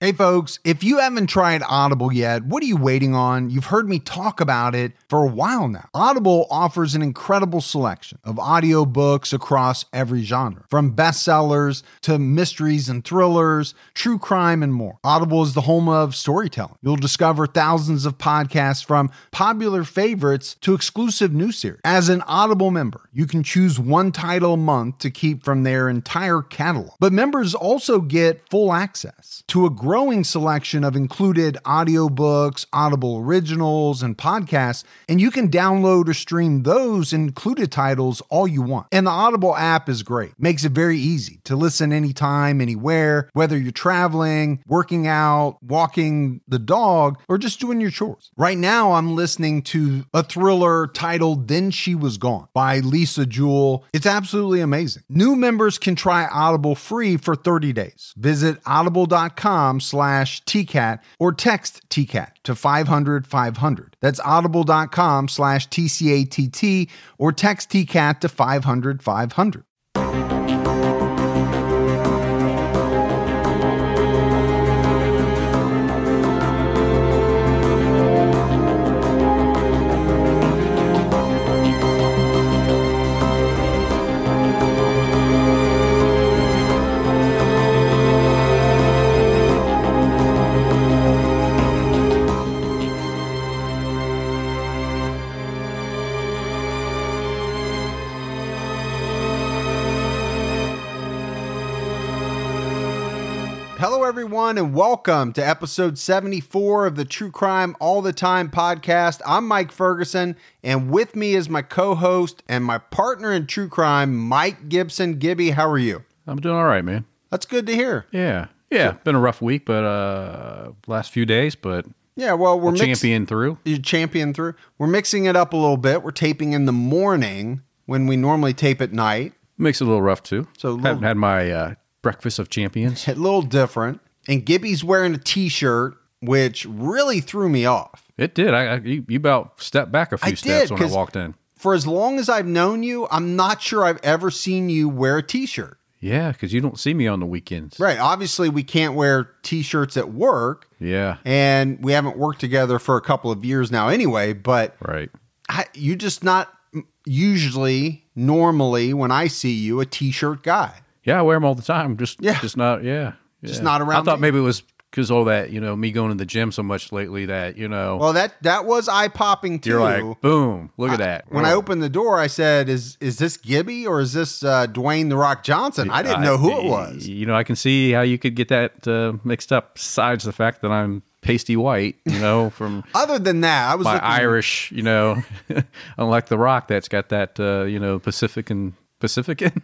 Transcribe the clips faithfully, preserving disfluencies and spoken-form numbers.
Hey folks, if you haven't tried Audible yet, what are you waiting on? You've heard me talk about it for a while now. Audible offers an incredible selection of audiobooks across every genre, from bestsellers to mysteries and thrillers, true crime, and more. Audible is the home of storytelling. You'll discover thousands of podcasts from popular favorites to exclusive new series. As an Audible member, you can choose one title a month to keep from their entire catalog. But members also get full access to a growing selection of included audiobooks, Audible originals, and podcasts, and you can download or stream those included titles all you want. And the Audible app is great. Makes it very easy to listen anytime, anywhere, whether you're traveling, working out, walking the dog, or just doing your chores. Right now, I'm listening to a thriller titled Then She Was Gone by Lisa Jewell. It's absolutely amazing. New members can try Audible free for thirty days. Visit audible.com slash TCAT or text T C A T to five hundred five hundred. That's audible.com slash TCATT or text T C A T to five hundred five hundred. Hello, everyone, and welcome to episode seventy-four of the True Crime All the Time podcast. I'm Mike Ferguson, and with me is my co-host and my partner in true crime, Mike Gibson. Gibby, how are you? I'm doing all right, man. That's good to hear. Yeah. Yeah. Been a rough week, but uh last few days, but yeah, well, we're we'll mix- champion through. You champion through. We're mixing it up a little bit. We're taping in the morning when we normally tape at night. Makes it a little rough too. So a little- haven't had my uh, breakfast of champions. A little different. And Gibby's wearing a t-shirt, which really threw me off. It did. I, I you, you about stepped back a few I steps did, when I 'cause walked in. For as long as I've known you, I'm not sure I've ever seen you wear a t-shirt. Yeah, because you don't see me on the weekends. Right. Obviously, we can't wear t-shirts at work. Yeah. And we haven't worked together for a couple of years now anyway. But Right. I, you just not usually, normally, when I see you, a t-shirt guy. Yeah, I wear them all the time. Just, Yeah. just not, yeah. Just yeah. not around I thought me. maybe it was because all that, you know, me going to the gym so much lately that, you know, Well, that that was eye-popping, too. you're like, boom, look at that. When I Oh. opened the door, I said, is is this Gibby or is this uh, Dwayne The Rock Johnson? I didn't know who it was. You know, I can see how you could get that uh, mixed up, besides the fact that I'm pasty white, you know, from Other than that, I was my looking, Irish, you know, unlike The Rock that's got that, uh, you know, Pacifican, Pacifican?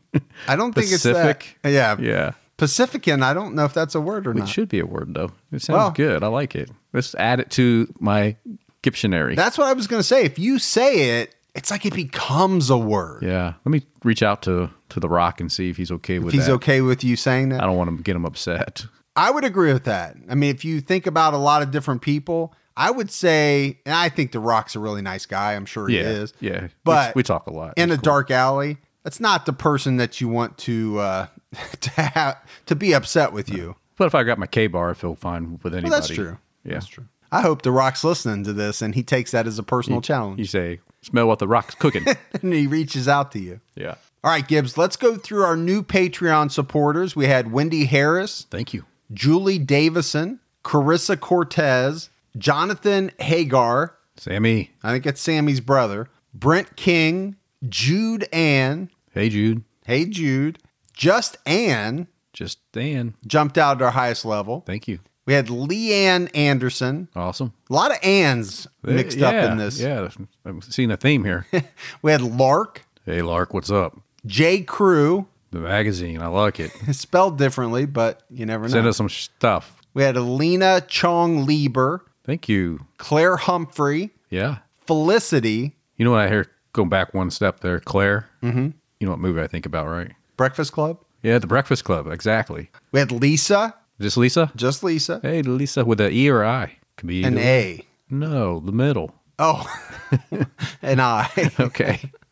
I don't think Pacific? it's that. Yeah. Yeah. Pacifican, I don't know if that's a word or It not. should be a word, though. It sounds Well- good. I like it. Let's add it to my dictionary. That's what I was going to say. If you say it, it's like it becomes a word. Yeah. Let me reach out to, to The Rock and see if he's okay with If he's that. okay with you saying that. I don't want to get him upset. I would agree with that. I mean, if you think about a lot of different people, I would say, and I think The Rock's a really nice guy. I'm sure he Yeah. is. Yeah. But we, we talk a lot. In He's a cool. dark alley, that's not the person that you want to uh, to have to be upset with you. But if I got my K-bar, I feel fine with anybody. Well, that's true. Yeah. That's true. I hope The Rock's listening to this and he takes that as a personal challenge. You say, smell what The Rock's cooking. And he reaches out to you. Yeah. All right, Gibbs, let's go through our new Patreon supporters. We had Wendy Harris, Thank you. Julie Davison, Carissa Cortez, Jonathan Hagar, Sammy. I think it's Sammy's brother, Brent King, Jude Ann, Hey, Jude. hey Jude, Just Ann Just Dan. jumped out at our highest level. Thank you. We had Leanne Anderson. Awesome. A lot of Anns mixed up Yeah, in this. Yeah. I'm seeing a theme here. We had Lark, Hey, Lark, what's up? J. Crew, The magazine. I like it. spelled differently, but you never know. Send us some stuff. We had Alina Chong Lieber, Thank you. Claire Humphrey, Yeah. Felicity, You know what I hear? Going back one step there, Claire. Mm-hmm. You know what movie I think about, right? Breakfast Club. Yeah, The Breakfast Club. Exactly. We had Lisa, Is this Lisa? just Lisa, Hey, Lisa with an E or I. Could be an either. A. No, the middle. Oh, an I. Okay.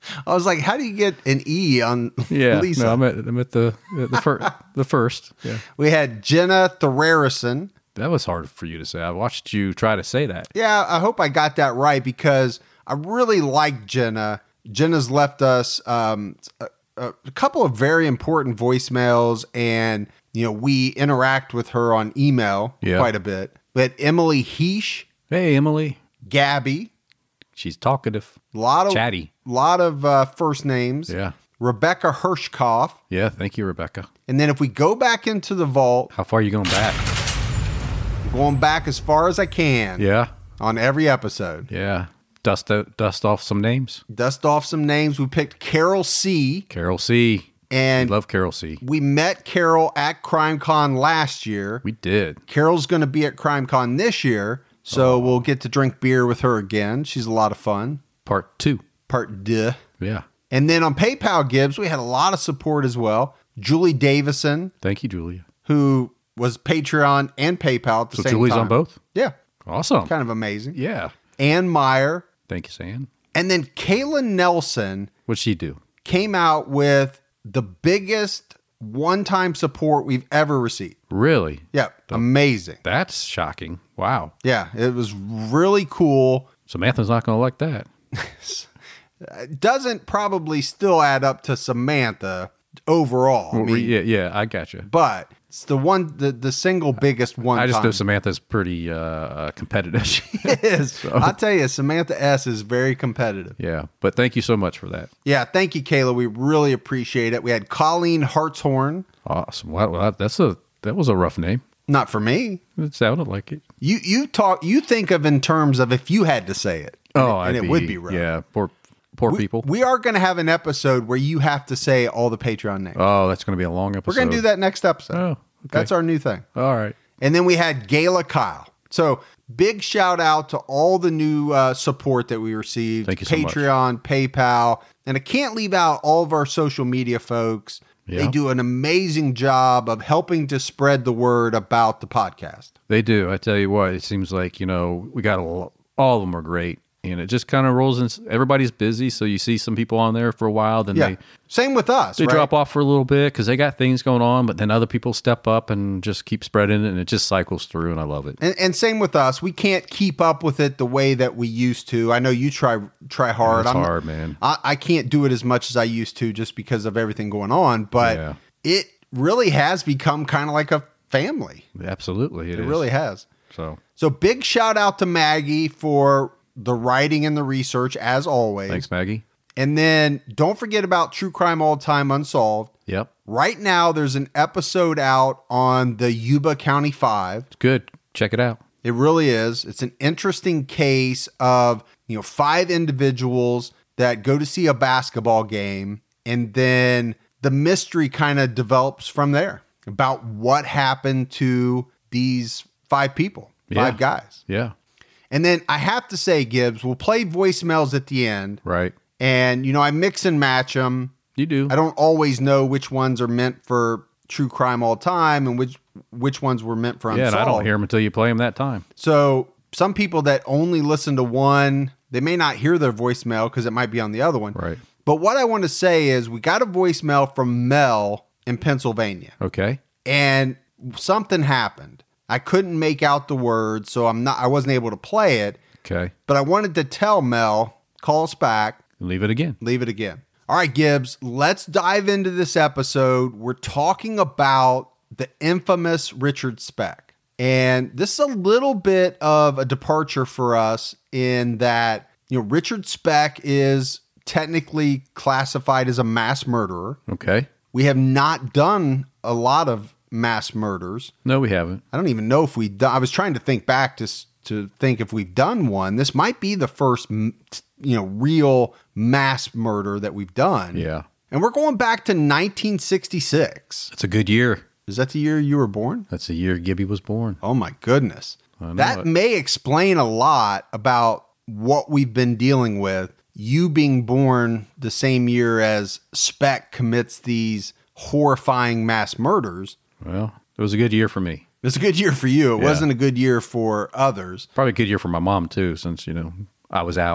I was like, how do you get an E on Yeah, Lisa? no, I'm at, I'm at the the, fir- the first. Yeah, We had Jenna Thererison. that was hard for you to say. I watched you try to say that. Yeah, I hope I got that right because I really like Jenna. Jenna's left us um, a, a couple of very important voicemails, and you know we interact with her on email Yeah. quite a bit. We had Emily Heesh, Hey, Emily, Gabby, she's talkative, a lot of chatty. lot of uh, first names. Yeah, Rebecca Hirschkoff, yeah. Thank you, Rebecca. and then if we go back into the vault, How far are you going back? going back as far as I can Yeah, on every episode. yeah. Dust out, dust off some names. Dust off some names. We picked Carol C. Carol C. And Love Carol C. we met Carol at CrimeCon last year. We did. Carol's going to be at CrimeCon this year, so we'll get to drink beer with her again. She's a lot of fun. Part two. Part deux. Yeah. And then on PayPal Gibbs, we had a lot of support as well. Julie Davison, Thank you, Julia. who was Patreon and PayPal at the So same Julie's time. on both? Yeah, Awesome. kind of amazing. Yeah. Ann Meyer. Thank you, Sam. And then Kayla Nelson What'd she do? came out with the biggest one-time support we've ever received. Really? Yeah, amazing. That's shocking. Wow. Yeah, it was really cool. Samantha's not going to like that. It doesn't probably still add up to Samantha overall. I Well, mean, yeah, yeah, I got you. but it's the one, the, the single biggest one. I just know time. Samantha's pretty uh, uh, competitive. It is. I'll tell you, Samantha S is very competitive. Yeah, but thank you so much for that. Yeah, thank you, Kayla. We really appreciate it. We had Colleen Hartshorn. Awesome. Wow, wow, that's a that was a rough name. Not for me. It sounded like it. You you talk. You think of in terms of if you had to say it. Oh, and I'd it would be rough. Yeah, poor poor We, people. we are going to have an episode where you have to say all the Patreon names. oh, that's going to be a long episode. We're going to do that next episode. Oh, okay. That's our new thing. All right. And then we had Gayla Kyle. So big shout out to all the new uh, support that we received. Thank you so much. Patreon, PayPal. And I can't leave out all of our social media folks. Yeah. They do an amazing job of helping to spread the word about the podcast. They do. I tell you what, it seems like, you know, we got a, lo- all of them are great. And it just kind of rolls in. Everybody's busy. So you see some people on there for a while, then Yeah. they, Same with us. they right? drop off for a little bit because they got things going on. But then other people step up and just keep spreading it. And it just cycles through. And I love it. And, and same with us. We can't keep up with it the way that we used to. I know you try try hard. It's I'm- hard, man. I, I can't do it as much as I used to just because of everything going on. But Yeah. it really has become kind of like a family. Absolutely. It is. really has. So So big shout out to Maggie for the writing and the research as always. thanks, Maggie. And then don't forget about True Crime All Time Unsolved. Yep. Right now, there's an episode out on the Yuba County Five. It's good. Check it out. It really is. It's an interesting case of, you know, five individuals that go to see a basketball game, and then the mystery kind of develops from there about what happened to these five people, five Yeah. guys. Yeah. And then I have to say, Gibbs, we'll play voicemails at the end. Right. And, you know, I mix and match them. You do. I don't always know which ones are meant for True Crime All Time and which which ones were meant for Yeah, Unsolved. and I don't hear them until you play them that time. So some people that only listen to one, they may not hear their voicemail because it might be on the other one. Right. But what I want to say is we got a voicemail from Mel in Pennsylvania, Okay. and something happened. I couldn't make out the words, so I'm not I wasn't able to play it. Okay. But I wanted to tell Mel, call us back, Leave it again. leave it again. All right, Gibbs, let's dive into this episode. We're talking about the infamous Richard Speck. And this is a little bit of a departure for us in that, you know, Richard Speck is technically classified as a mass murderer. Okay. We have not done a lot of mass murders. No, we haven't. I don't even know if we done. I was trying to think back to s- to think if we've done one. This might be the first, m- you know, real mass murder that we've done. Yeah. And we're going back to nineteen sixty-six. It's a good year. Is that the year you were born? That's the year Gibby was born. Oh my goodness. I know That it. may explain a lot about what we've been dealing with. You being born the same year as Speck commits these horrifying mass murders. Well, it was a good year for me. It's a good year for you. It Yeah. wasn't a good year for others. Probably a good year for my mom too, since, you know, I was out.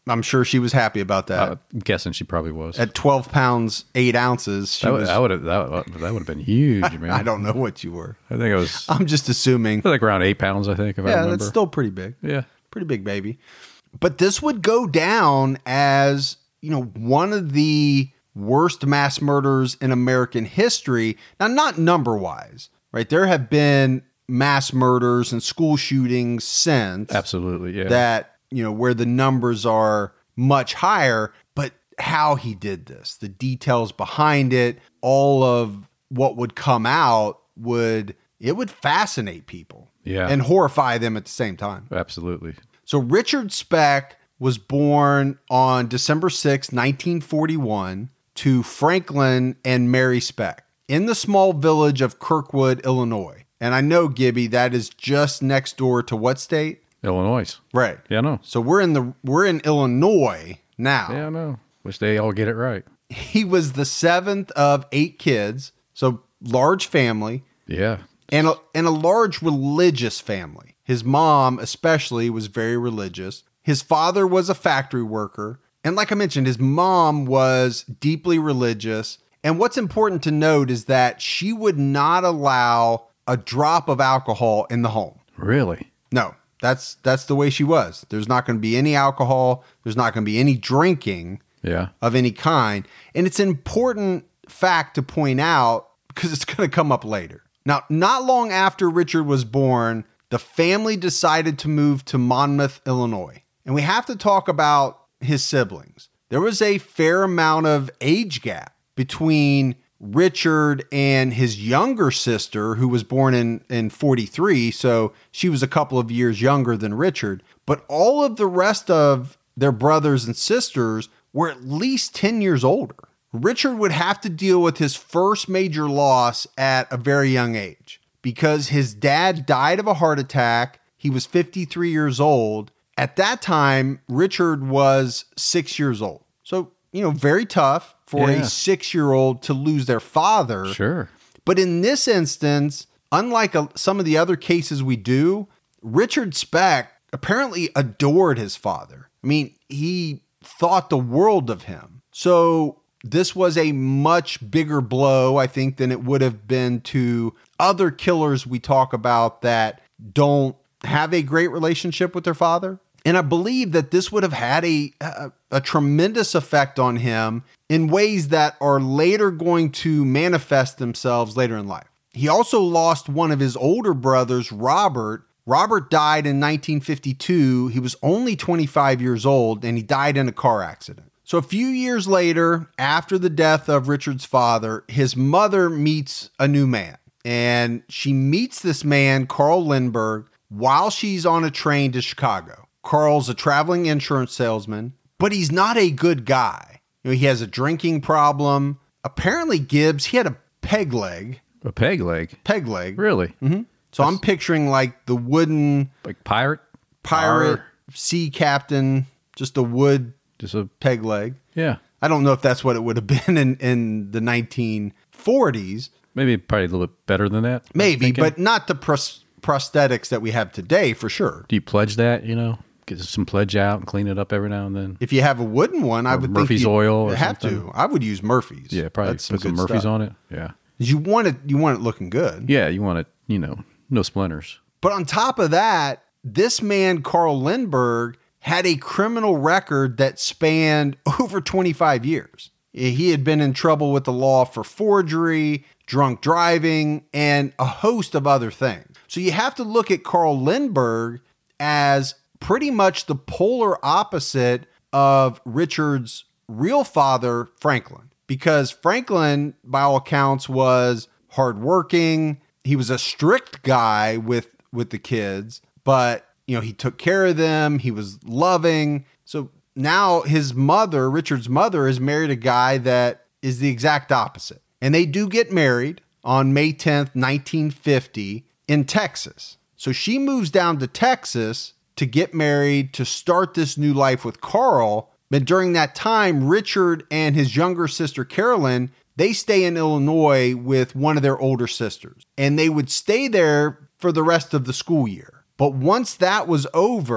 I'm sure she was happy about that. Uh, I'm guessing she probably was. At twelve pounds, eight ounces, she that would was, that would have that, would- that would have been huge, man. I don't know what you were. I think it was I'm just assuming. like around eight pounds. I think if I Yeah, remember. that's still pretty big. yeah. Pretty big baby. But this would go down as, you know, one of the worst mass murders in American history. Now, not number-wise, right? There have been mass murders and school shootings since. Absolutely, yeah. That, you know, where the numbers are much higher, but how he did this, the details behind it, all of what would come out would, it would fascinate people. Yeah. And horrify them at the same time. Absolutely. So Richard Speck was born on December sixth, nineteen forty-one to Franklin and Mary Speck in the small village of Kirkwood, Illinois. And I know, Gibby, that is just next door to what state? Illinois. Right. Yeah, I know. So we're in the we're in Illinois now. Yeah, I know. Wish they all get it right. He was the seventh of eight kids, so large family. Yeah. And a, and a large religious family. His mom, especially, was very religious. His father was a factory worker. And like I mentioned, his mom was deeply religious. And what's important to note is that she would not allow a drop of alcohol in the home. Really? No, that's that's the way she was. There's not going to be any alcohol. There's not going to be any drinking Yeah. of any kind. And it's an important fact to point out because it's going to come up later. Now, not long after Richard was born, the family decided to move to Monmouth, Illinois. And we have to talk about his siblings. There was a fair amount of age gap between Richard and his younger sister, who was born in, in forty-three. So she was a couple of years younger than Richard. But all of the rest of their brothers and sisters were at least ten years older. Richard would have to deal with his first major loss at a very young age because his dad died of a heart attack. He was fifty-three years old. At that time, Richard was six years old. So, you know, very tough for Yeah. a six-year-old to lose their father. Sure. But in this instance, unlike a, some of the other cases we do, Richard Speck apparently adored his father. I mean, he thought the world of him. So this was a much bigger blow, I think, than it would have been to other killers we talk about that don't have a great relationship with their father. And I believe that this would have had a, a, a tremendous effect on him in ways that are later going to manifest themselves later in life. He also lost one of his older brothers, Robert. Robert died in nineteen fifty-two. He was only twenty-five years old, and he died in a car accident. So a few years later, after the death of Richard's father, his mother meets a new man. And she meets this man, Carl Lindbergh, while she's on a train to Chicago. Carl's a traveling insurance salesman, but he's not a good guy. You know, he has a drinking problem. Apparently, Gibbs, he had a peg leg. A peg leg? Peg leg. Really? Mm-hmm. So I'm picturing like the wooden Like pirate? pirate Arr. sea captain, just a wood Just a, peg leg. yeah. I don't know if that's what it would have been in, in the nineteen forties. Maybe probably a little bit better than that. I'm Maybe, thinking. but not the pros- prosthetics that we have today for sure. Do you pledge that, you know? Get some pledge out and clean it up every now and then? If you have a wooden one, I Or would Murphy's think oil you or have something. to. I would use Murphy's. Yeah, probably That's put some good Murphy's stuff. on it. Yeah. You want it. You want it looking good. Yeah, you want it, you know, no splinters. But on top of that, this man, Carl Lindbergh, had a criminal record that spanned over twenty-five years. He had been in trouble with the law for forgery, drunk driving, and a host of other things. So you have to look at Carl Lindbergh as pretty much the polar opposite of Richard's real father, Franklin. Because Franklin, by all accounts, was hardworking. He was a strict guy with, with the kids, but you know, he took care of them. He was loving. So now his mother, Richard's mother, has married a guy that is the exact opposite. And they do get married on May tenth, nineteen fifty in Texas. So she moves down to Texas to get married, to start this new life with Carl. But during that time, Richard and his younger sister, Carolyn, they stay in Illinois with one of their older sisters. And they would stay there for the rest of the school year. But once that was over,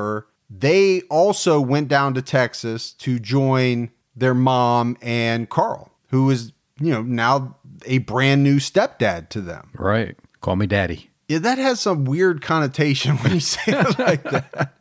they also went down to Texas to join their mom and Carl, who is, you know, now a brand new stepdad to them. Right. Call me daddy. Yeah, that has some weird connotation when you say it like that.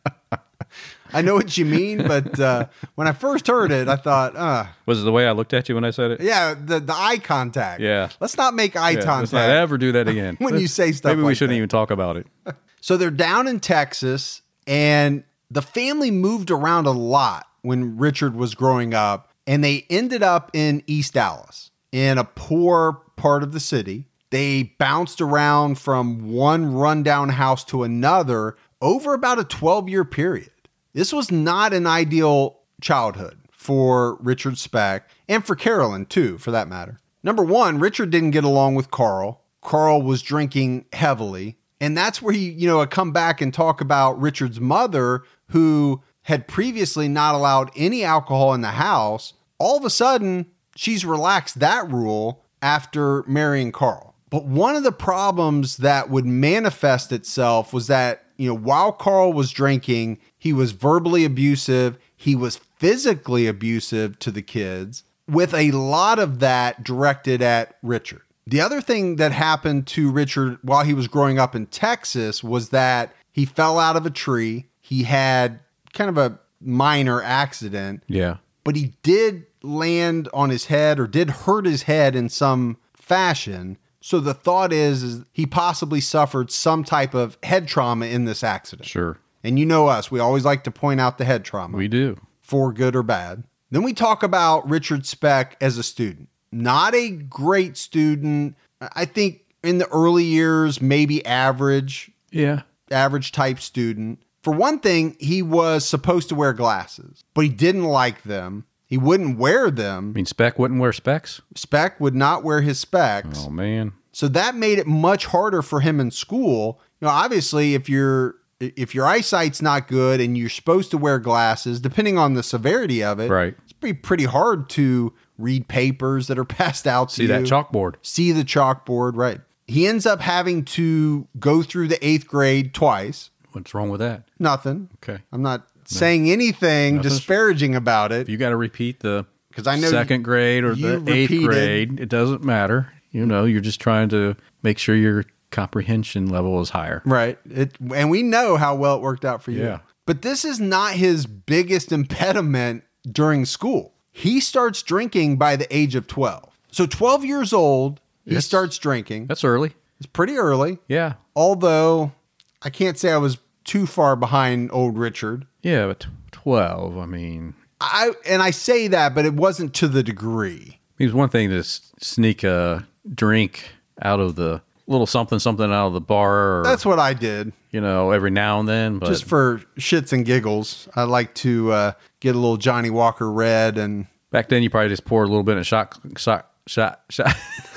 I know what you mean, but uh, when I first heard it, I thought, uh. Was it the way I looked at you when I said it? Yeah, the, the eye contact. Yeah. Let's not make eye Yeah, contact. let's not ever do that again. When you say stuff Maybe we like shouldn't that. even talk about it. So they're down in Texas, and the family moved around a lot when Richard was growing up, and they ended up in East Dallas, in a poor part of the city. They bounced around from one rundown house to another over about a twelve-year period. This was not an ideal childhood for Richard Speck, and for Carolyn too, for that matter. Number one, Richard didn't get along with Carl. Carl was drinking heavily. And that's where you, you know, come back and talk about Richard's mother, who had previously not allowed any alcohol in the house. All of a sudden, she's relaxed that rule after marrying Carl. But one of the problems that would manifest itself was that, you know, while Carl was drinking, he was verbally abusive. He was physically abusive to the kids, with a lot of that directed at Richard. The other thing that happened to Richard while he was growing up in Texas was that he fell out of a tree. He had kind of a minor accident. Yeah. But he did land on his head, or did hurt his head in some fashion. So the thought is, is he possibly suffered some type of head trauma in this accident. Sure. And you know us, we always like to point out the head trauma. We do. For good or bad. Then we talk about Richard Speck as a student. Not a great student. I think in the early years, maybe average. Yeah. Average type student. For one thing, he was supposed to wear glasses, but he didn't like them. He wouldn't wear them. I mean, Speck wouldn't wear specs? Speck would not wear his specs. Oh, man. So that made it much harder for him in school. You know, obviously, if you're if your eyesight's not good and you're supposed to wear glasses, depending on the severity of it, Right. it's pretty pretty hard to read papers that are passed out to See you. that chalkboard. See the chalkboard, right. He ends up having to go through the eighth grade twice. What's wrong with that? Nothing. Okay. I'm not saying anything Nothing's- disparaging about it. If you got to repeat the 'Cause I know second grade or you the eighth repeated- grade, it doesn't matter. You know, you're just trying to make sure your comprehension level is higher. Right. It, and we know how well it worked out for you. Yeah. But this is not his biggest impediment during school. He starts drinking by the age of twelve. So twelve years old, he Yes. starts drinking. That's early. It's pretty early. Yeah. Although I can't say I was too far behind old Richard. Yeah, but twelve, I mean, I and I say that, but it wasn't to the degree. it was one thing to s- sneak a drink out of the little something, something out of the bar, or, That's what I did. you know, every now and then. But Just for shits and giggles. I like to uh, get a little Johnny Walker Red, and back then you probably just poured a little bit in a shot, shot, shot, shot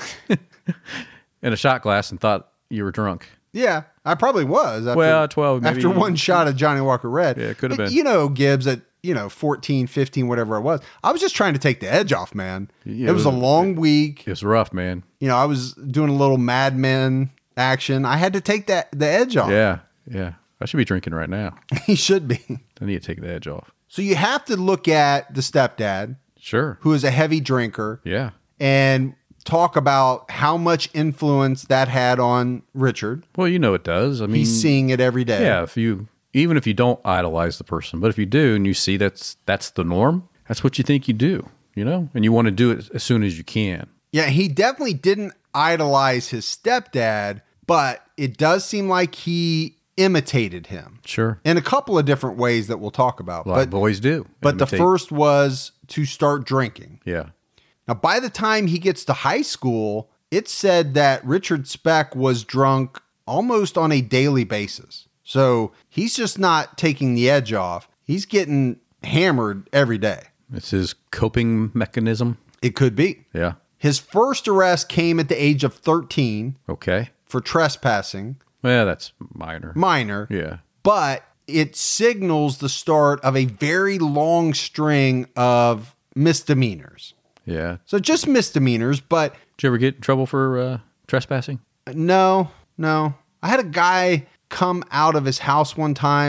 in a shot glass and thought you were drunk. yeah, I probably was. After, Well, twelve, maybe. after one shot of Johnny Walker Red. Yeah, it could have But, been. You know, Gibbs, at, you know, fourteen, fifteen, whatever it was. I was just trying to take the edge off, man. Yeah, it was it a was- long week. It was rough, man. You know, I was doing a little Mad Men action. I had to take that the edge off. Yeah, yeah. I should be drinking right now. He should be. I need to take the edge off. So you have to look at the stepdad, Sure. who is a heavy drinker, Yeah. and talk about how much influence that had on Richard. Well, you know it does. I mean, He's seeing it every day. yeah. If you, even if you don't idolize the person, but if you do and you see that's that's the norm, that's what you think you do. You know, and you want to do it as soon as you can. Yeah, he definitely didn't idolize his stepdad, but it does seem like he imitated him Sure. in a couple of different ways that we'll talk about. A lot But of boys do. but the Imitate. first was to start drinking. Yeah. Now, by the time he gets to high school, it's said that Richard Speck was drunk almost on a daily basis. So he's just not taking the edge off. He's getting hammered every day. It's his coping mechanism. It could be. Yeah. His first arrest came at the age of thirteen Okay. for trespassing, Well, that's minor. minor, Yeah. but it signals the start of a very long string of misdemeanors. Yeah. So just misdemeanors, but Did you ever get in trouble for uh, trespassing? no, no. I had a guy come out of his house one time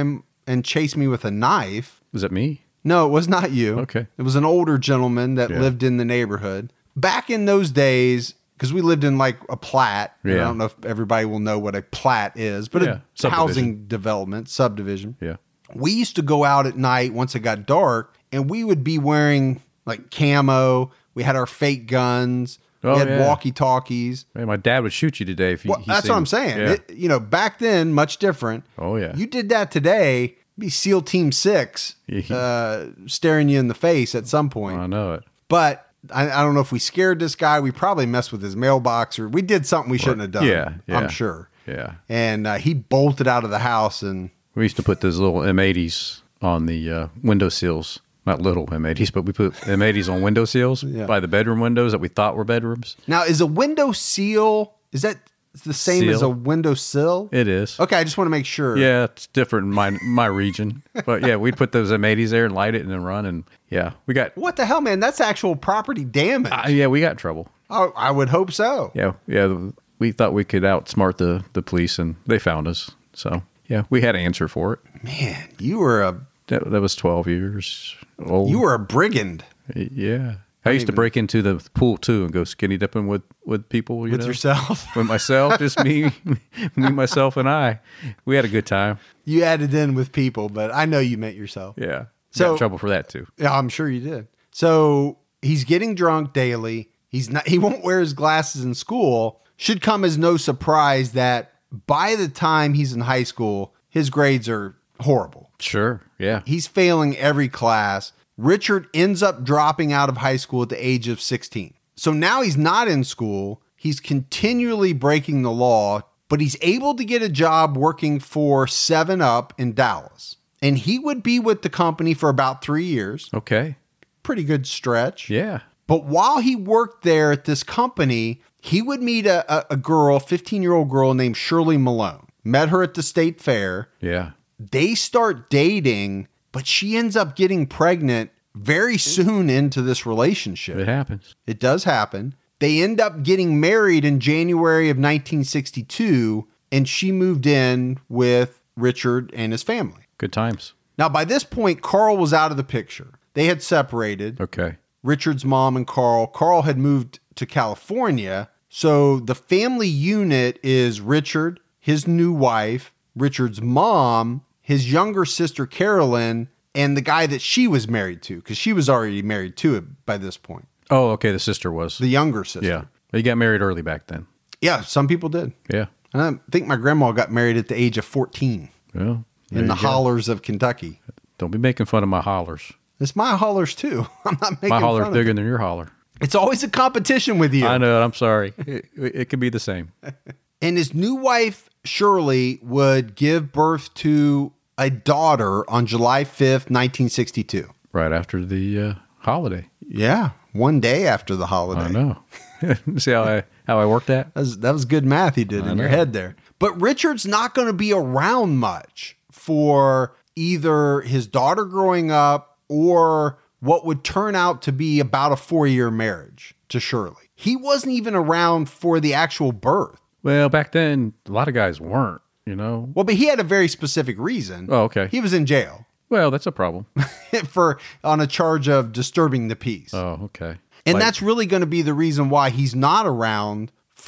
and chased me with a knife. Was that me? No, it was not you. Okay. It was an older gentleman that Yeah. lived in the neighborhood. Back in those days, because we lived in like a plat. and I Yeah. don't know if everybody will know what a plat is, but Yeah, a subdivision. housing development, subdivision. Yeah. We used to go out at night once it got dark, and we would be wearing like camo. We had our fake guns. Oh, we had yeah. walkie-talkies. Man, my dad would shoot you today if you. Well, he that's seen- what I'm saying. Yeah. It, you know, back then, much different. Oh, yeah. You did that today, it'd be SEAL Team Six Yeah. uh, staring you in the face at some point. I know it. But I, I don't know if we scared this guy. We probably messed with his mailbox, or we did something we shouldn't have done. Yeah, yeah. I'm sure. Yeah. And uh, he bolted out of the house, and We used to put those little M eighties on the uh, window sills. Not little M eighties, but we put M eighties on window sills Yeah. by the bedroom windows that we thought were bedrooms. now is a window seal, is that the same as a Seal. window sill? It is. Okay, I just want to make sure. Yeah, it's different in my my region. But yeah, we'd put those M eighties there and light it and then run. And yeah, we got, What the hell, man? That's actual property damage. uh, yeah, we got in trouble. Oh, I would hope so. Yeah, yeah. We thought we could outsmart the, the police and they found us. So yeah, we had to answer for it. Man, you were a That, that was twelve years old. you were a brigand Yeah. I used to even- break into the pool too and go skinny dipping with, with people. You with know? yourself. With myself, just me, me, myself, and I. We had a good time. You added in with people, but I know you meant yourself. Yeah. So- Got in trouble for that too. Yeah, I'm sure you did. So he's getting drunk daily. He's not. He won't wear his glasses in school. Should come as no surprise that by the time he's in high school, his grades are horrible. Sure. Yeah. He's failing every class. Richard ends up dropping out of high school at the age of sixteen. So now he's not in school. He's continually breaking the law, but he's able to get a job working for seven up in Dallas. And he would be with the company for about three years. Okay. Pretty good stretch. Yeah. But while he worked there at this company, he would meet a, a, a girl, fifteen-year-old girl named Shirley Malone. Met her at the state fair. Yeah. They start dating, but she ends up getting pregnant very soon into this relationship. It happens. It does happen. They end up getting married in January of nineteen sixty-two, and she moved in with Richard and his family. Good times. Now, by this point, Carl was out of the picture. They had separated. Okay. Richard's mom and Carl. Carl had moved to California. So the family unit is Richard, his new wife, Richard's mom, his younger sister Carolyn, and the guy that she was married to, because she was already married to it by this point. Oh, okay. The sister was. The younger sister. Yeah. He got married early back then. Yeah, some people did. Yeah. And I think my grandma got married at the age of fourteen Well, there in the you go. hollers of Kentucky. Don't be making fun of my hollers. It's my hollers too. I'm not making My holler's fun of bigger it. than your holler. It's always a competition with you. I know. I'm sorry. It, it could be the same. And his new wife, Shirley, would give birth to a daughter on July fifth, nineteen sixty-two. Right after the uh, holiday. Yeah, one day after the holiday. I know. See how I how I worked that? That was, that was good math he did I in your know. head there. But Richard's not going to be around much for either his daughter growing up or what would turn out to be about a four-year marriage to Shirley. He wasn't even around for the actual birth. Well, back then, a lot of guys weren't, you know? Well, but he had a very specific reason. Oh, okay. He was in jail Well, that's a problem. for on a charge of disturbing the peace. Oh, okay. And Like- that's really going to be the reason why he's not around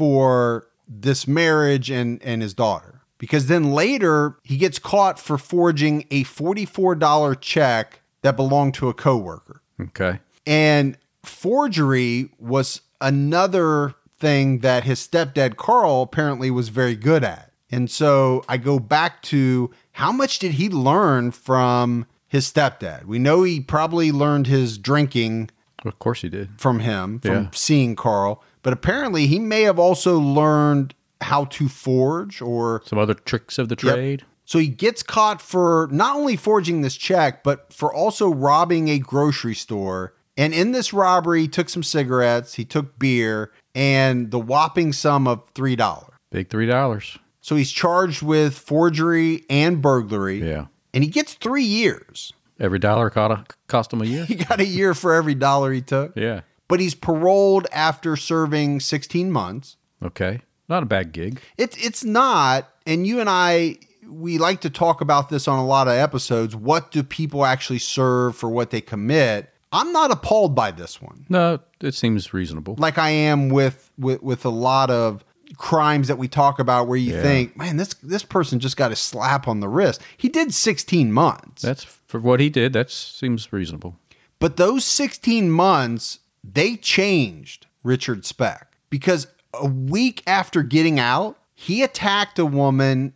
for this marriage and, and his daughter. Because then later he gets caught for forging a forty-four dollars check that belonged to a coworker. Okay. And forgery was another thing that his stepdad Carl apparently was very good at. And so I go back to how much did he learn from his stepdad? We know he probably learned his drinking Of course he did. from him, from Yeah. seeing Carl, but apparently he may have also learned how to forge or Some other tricks of the trade. so he gets caught for not only forging this check, but for also robbing a grocery store. And in this robbery, he took some cigarettes, he took beer, and the whopping sum of three dollars. Big three dollars. So he's charged with forgery and burglary. Yeah. And he gets three years. Every dollar cost, a, cost him a year. He got a year for every dollar he took. Yeah. But he's paroled after serving sixteen months. Okay. Not a bad gig. It's it's not, and you and I we like to talk about this on a lot of episodes. What do people actually serve for what they commit? I'm not appalled by this one. No, it seems reasonable. Like I am with with, with a lot of crimes that we talk about where you Yeah. think, man, this this person just got a slap on the wrist. He did sixteen months. That's for what he did. That seems reasonable. But those sixteen months, they changed Richard Speck, because a week after getting out, he attacked a woman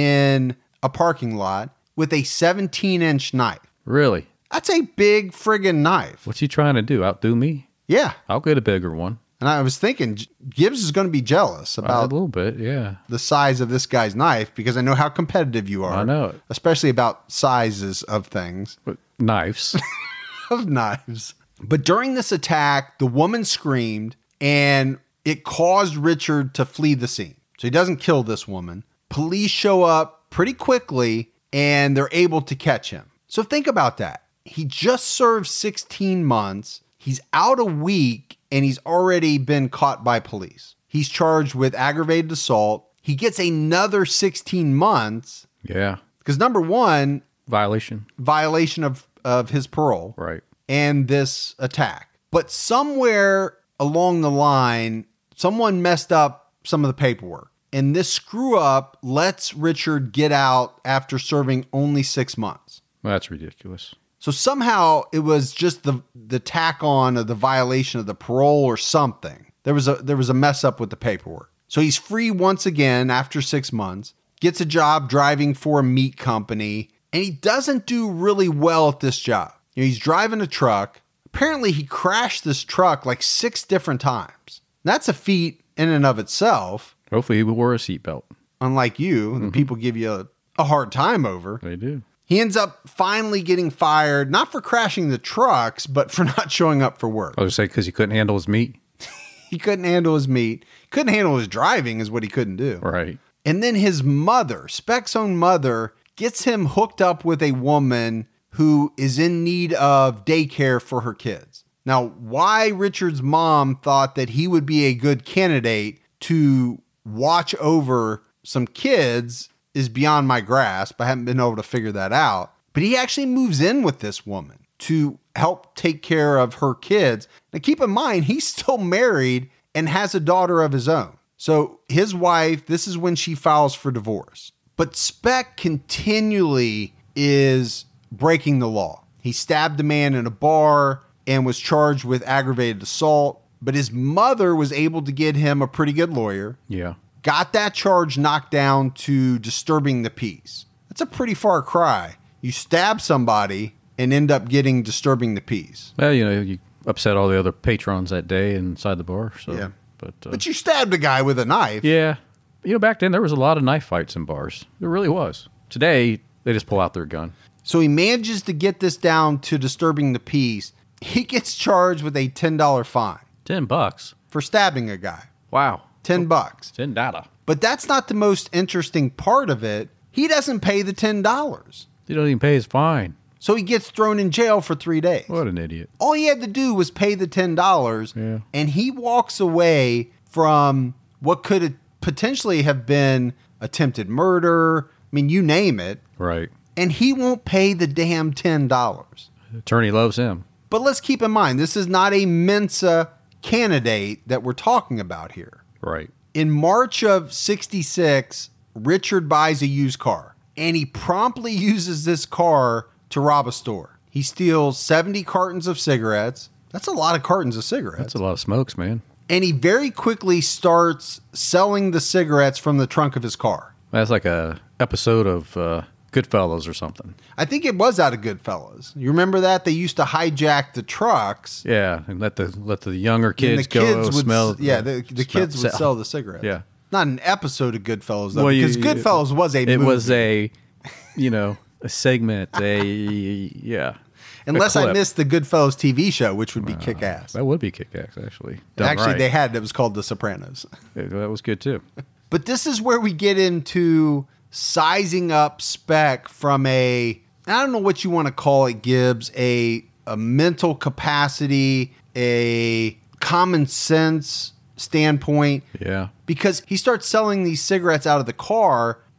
in a parking lot with a seventeen inch knife. Really? That's a big friggin' knife. What's he trying to do? Outdo me? Yeah. I'll get a bigger one. And I was thinking Gibbs is going to be jealous Uh, about a little bit, yeah. the size of this guy's knife, because I know how competitive you are. I know it. Especially about sizes of things, But knives. of knives. But during this attack, the woman screamed and it caused Richard to flee the scene. So he doesn't kill this woman. Police show up pretty quickly and they're able to catch him. So think about that. He just served sixteen months. He's out a week and he's already been caught by police. He's charged with aggravated assault. He gets another sixteen months Yeah. because, number one, Violation. violation of, of his parole Right. and this attack. But somewhere along the line, someone messed up some of the paperwork. And this screw up lets Richard get out after serving only six months. Well, that's ridiculous. So somehow it was just the the tack on of the violation of the parole or something. There was a there was a mess up with the paperwork. So he's free once again after six months, gets a job driving for a meat company, and he doesn't do really well at this job. You know, he's driving a truck. Apparently he crashed this truck like six different times. That's a feat in and of itself. Hopefully he wore a seatbelt. Unlike you, mm-hmm. people give you a, a hard time over. They do. He ends up finally getting fired, not for crashing the trucks, but for not showing up for work. I was going to say because he couldn't handle his meat. He couldn't handle his meat. Couldn't handle his driving is what he couldn't do. Right. And then his mother, Speck's own mother, gets him hooked up with a woman who is in need of daycare for her kids. Now, why Richard's mom thought that he would be a good candidate to watch over some kids is beyond my grasp. I haven't been able to figure that out. But he actually moves in with this woman to help take care of her kids. Now, keep in mind, he's still married and has a daughter of his own. So his wife, this is when she files for divorce. But Speck continually is breaking the law. He stabbed a man in a bar and was charged with aggravated assault. But his mother was able to get him a pretty good lawyer. Yeah. Got that charge knocked down to disturbing the peace. That's a pretty far cry. You stab somebody and end up getting disturbing the peace. Well, you know, you upset all the other patrons that day inside the bar. So, Yeah. But, uh, But you stabbed a guy with a knife. yeah. You know, back then there was a lot of knife fights in bars. There really was. Today, they just pull out their gun. So he manages to get this down to disturbing the peace. He gets charged with a ten dollars fine Ten bucks. for stabbing a guy. Wow. ten bucks. Ten data. But that's not the most interesting part of it. He doesn't pay the ten dollars. He don't even pay his fine. So he gets thrown in jail for three days. What an idiot. All he had to do was pay the ten dollars, Yeah. and he walks away from what could potentially have been attempted murder. I mean, you name it. Right. And he won't pay the damn ten dollars. Attorney loves him. But let's keep in mind, this is not a Mensa candidate that we're talking about here. Right. In March of sixty-six, Richard buys a used car, and he promptly uses this car to rob a store. He steals seventy cartons of cigarettes. That's a lot of cartons of cigarettes. That's a lot of smokes, man. And he very quickly starts selling the cigarettes from the trunk of his car. That's like a episode of uh, Goodfellas or something. I think it was out of Goodfellas. You remember that? They used to hijack the trucks. Yeah, and let the let the younger and kids the go kids would, smell. Yeah, the, the smell- kids would sell the cigarettes. Yeah. Not an episode of Goodfellas, though, Well, you- because Goodfellas was a It movie. was a, you know, a segment. A yeah. Unless a I clip. missed the Goodfellas T V show, which would be kick-ass. That would be kick-ass, actually. Done Actually, right. they had. It was called The Sopranos. Yeah, that was good too. But this is where we get into sizing up Speck from a, I don't know what you want to call it, Gibbs, a, a mental capacity, a common sense standpoint. Yeah. Because he starts selling these cigarettes out of the car,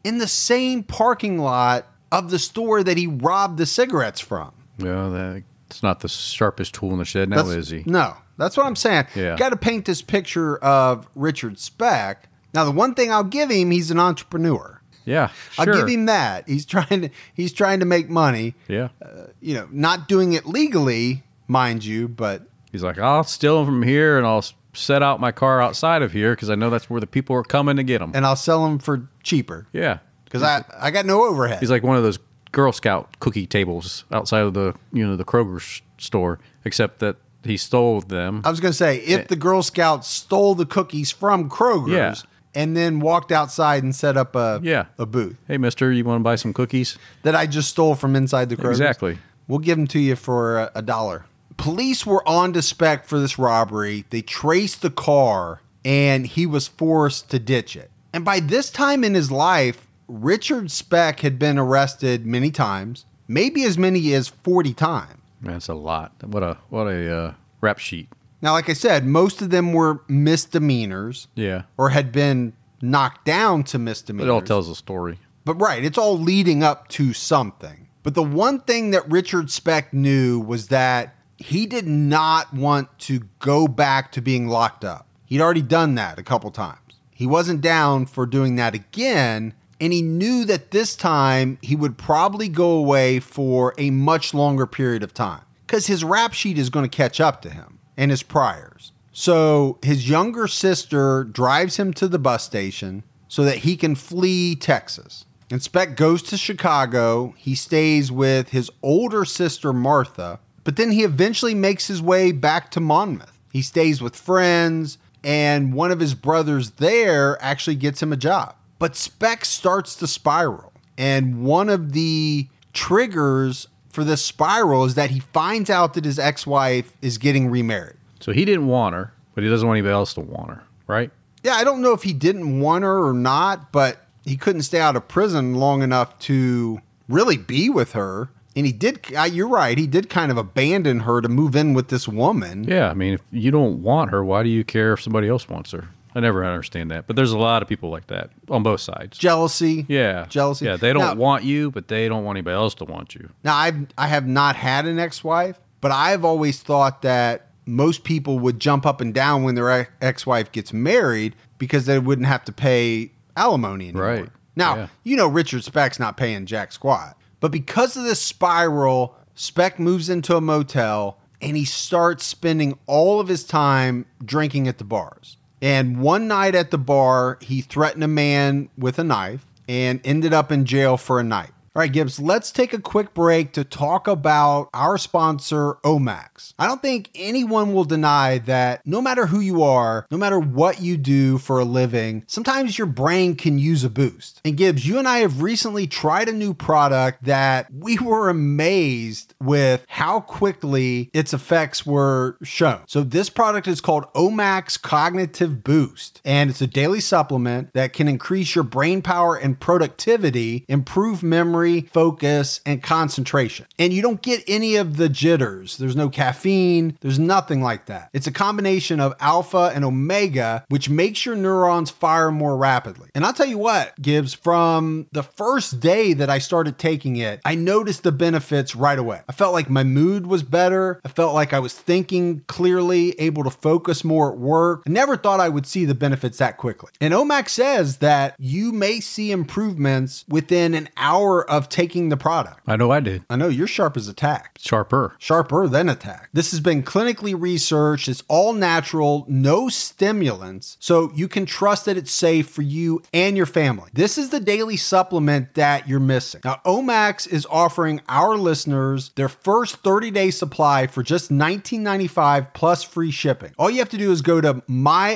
in the same parking lot of the store that he robbed the cigarettes from. Well, that, it's not the sharpest tool in the shed now, That's, is he? No, that's what I'm saying. Yeah. Got to paint this picture of Richard Speck. Now, the one thing I'll give him, he's an entrepreneur. Yeah, sure. I'll give him that. He's trying to he's trying to make money. Yeah. Uh, you know, not doing it legally, mind you, but he's like, I'll steal them from here and I'll set out my car outside of here because I know that's where the people are coming to get them. And I'll sell them for cheaper. Yeah. Because I, I got no overhead. He's like one of those Girl Scout cookie tables outside of the, you know, the Kroger sh- store, except that he stole them. I was going to say, if the Girl Scouts stole the cookies from Kroger's Yeah. and then walked outside and set up a, Yeah. a booth. Hey, mister, you want to buy some cookies? That I just stole from inside the Kroger's. Exactly. We'll give them to you for a, a dollar. Police were on to Speck for this robbery. They traced the car, and he was forced to ditch it. And by this time in his life, Richard Speck had been arrested many times, maybe as many as forty times. That's a lot. What a what a uh, rap sheet. Now, like I said, most of them were misdemeanors Yeah. or had been knocked down to It misdemeanors. all tells a story. But right, it's all leading up to something. But the one thing that Richard Speck knew was that he did not want to go back to being locked up. He'd already done that a couple times. He wasn't down for doing that again, and he knew that this time he would probably go away for a much longer period of time because his rap sheet is going to catch up to him and his priors. So his younger sister drives him to the bus station so that he can flee Texas. And Speck goes to Chicago. He stays with his older sister, Martha, but then he eventually makes his way back to Monmouth. He stays with friends, and one of his brothers there actually gets him a job. But Speck starts to spiral, and one of the triggers for this spiral is that he finds out that his ex-wife is getting remarried. So he didn't want her, but he doesn't want anybody else to want her, right? Yeah, I don't know if he didn't want her or not, but he couldn't stay out of prison long enough to really be with her. And he did, you're right, he did kind of abandon her to move in with this woman. Yeah, I mean, if you don't want her, why do you care if somebody else wants her? I never understand that. But there's a lot of people like that on both sides. Jealousy. Yeah. Jealousy. Yeah, they don't now, want you, but they don't want anybody else to want you. Now, I've, I have not had an ex-wife, but I've always thought that most people would jump up and down when their ex-wife gets married because they wouldn't have to pay alimony anymore. Right. Now, yeah. you know Richard Speck's not paying jack squat. But because of this spiral, Speck moves into a motel and he starts spending all of his time drinking at the bars. And one night at the bar, he threatened a man with a knife and ended up in jail for a night. All right, Gibbs, let's take a quick break to talk about our sponsor, Omax. I don't think anyone will deny that no matter who you are, no matter what you do for a living, sometimes your brain can use a boost. And Gibbs, you and I have recently tried a new product that we were amazed with how quickly its effects were shown. So this product is called Omax Cognitive Boost, and it's a daily supplement that can increase your brain power and productivity, improve memory, focus, and concentration. And you don't get any of the jitters. There's no caffeine. There's nothing like that. It's a combination of alpha and omega, which makes your neurons fire more rapidly. And I'll tell you what, Gibbs, from the first day that I started taking it, I noticed the benefits right away. I felt like my mood was better. I felt like I was thinking clearly, able to focus more at work. I never thought I would see the benefits that quickly. And Omax says that you may see improvements within an hour of of taking the product. I know I did. I know you're sharp as a tack. Sharper. Sharper than a tack. This has been clinically researched. It's all natural, no stimulants, so you can trust that it's safe for you and your family. This is the daily supplement that you're missing. Now, Omax is offering our listeners their first thirty-day supply for just nineteen ninety-five plus free shipping. All you have to do is go to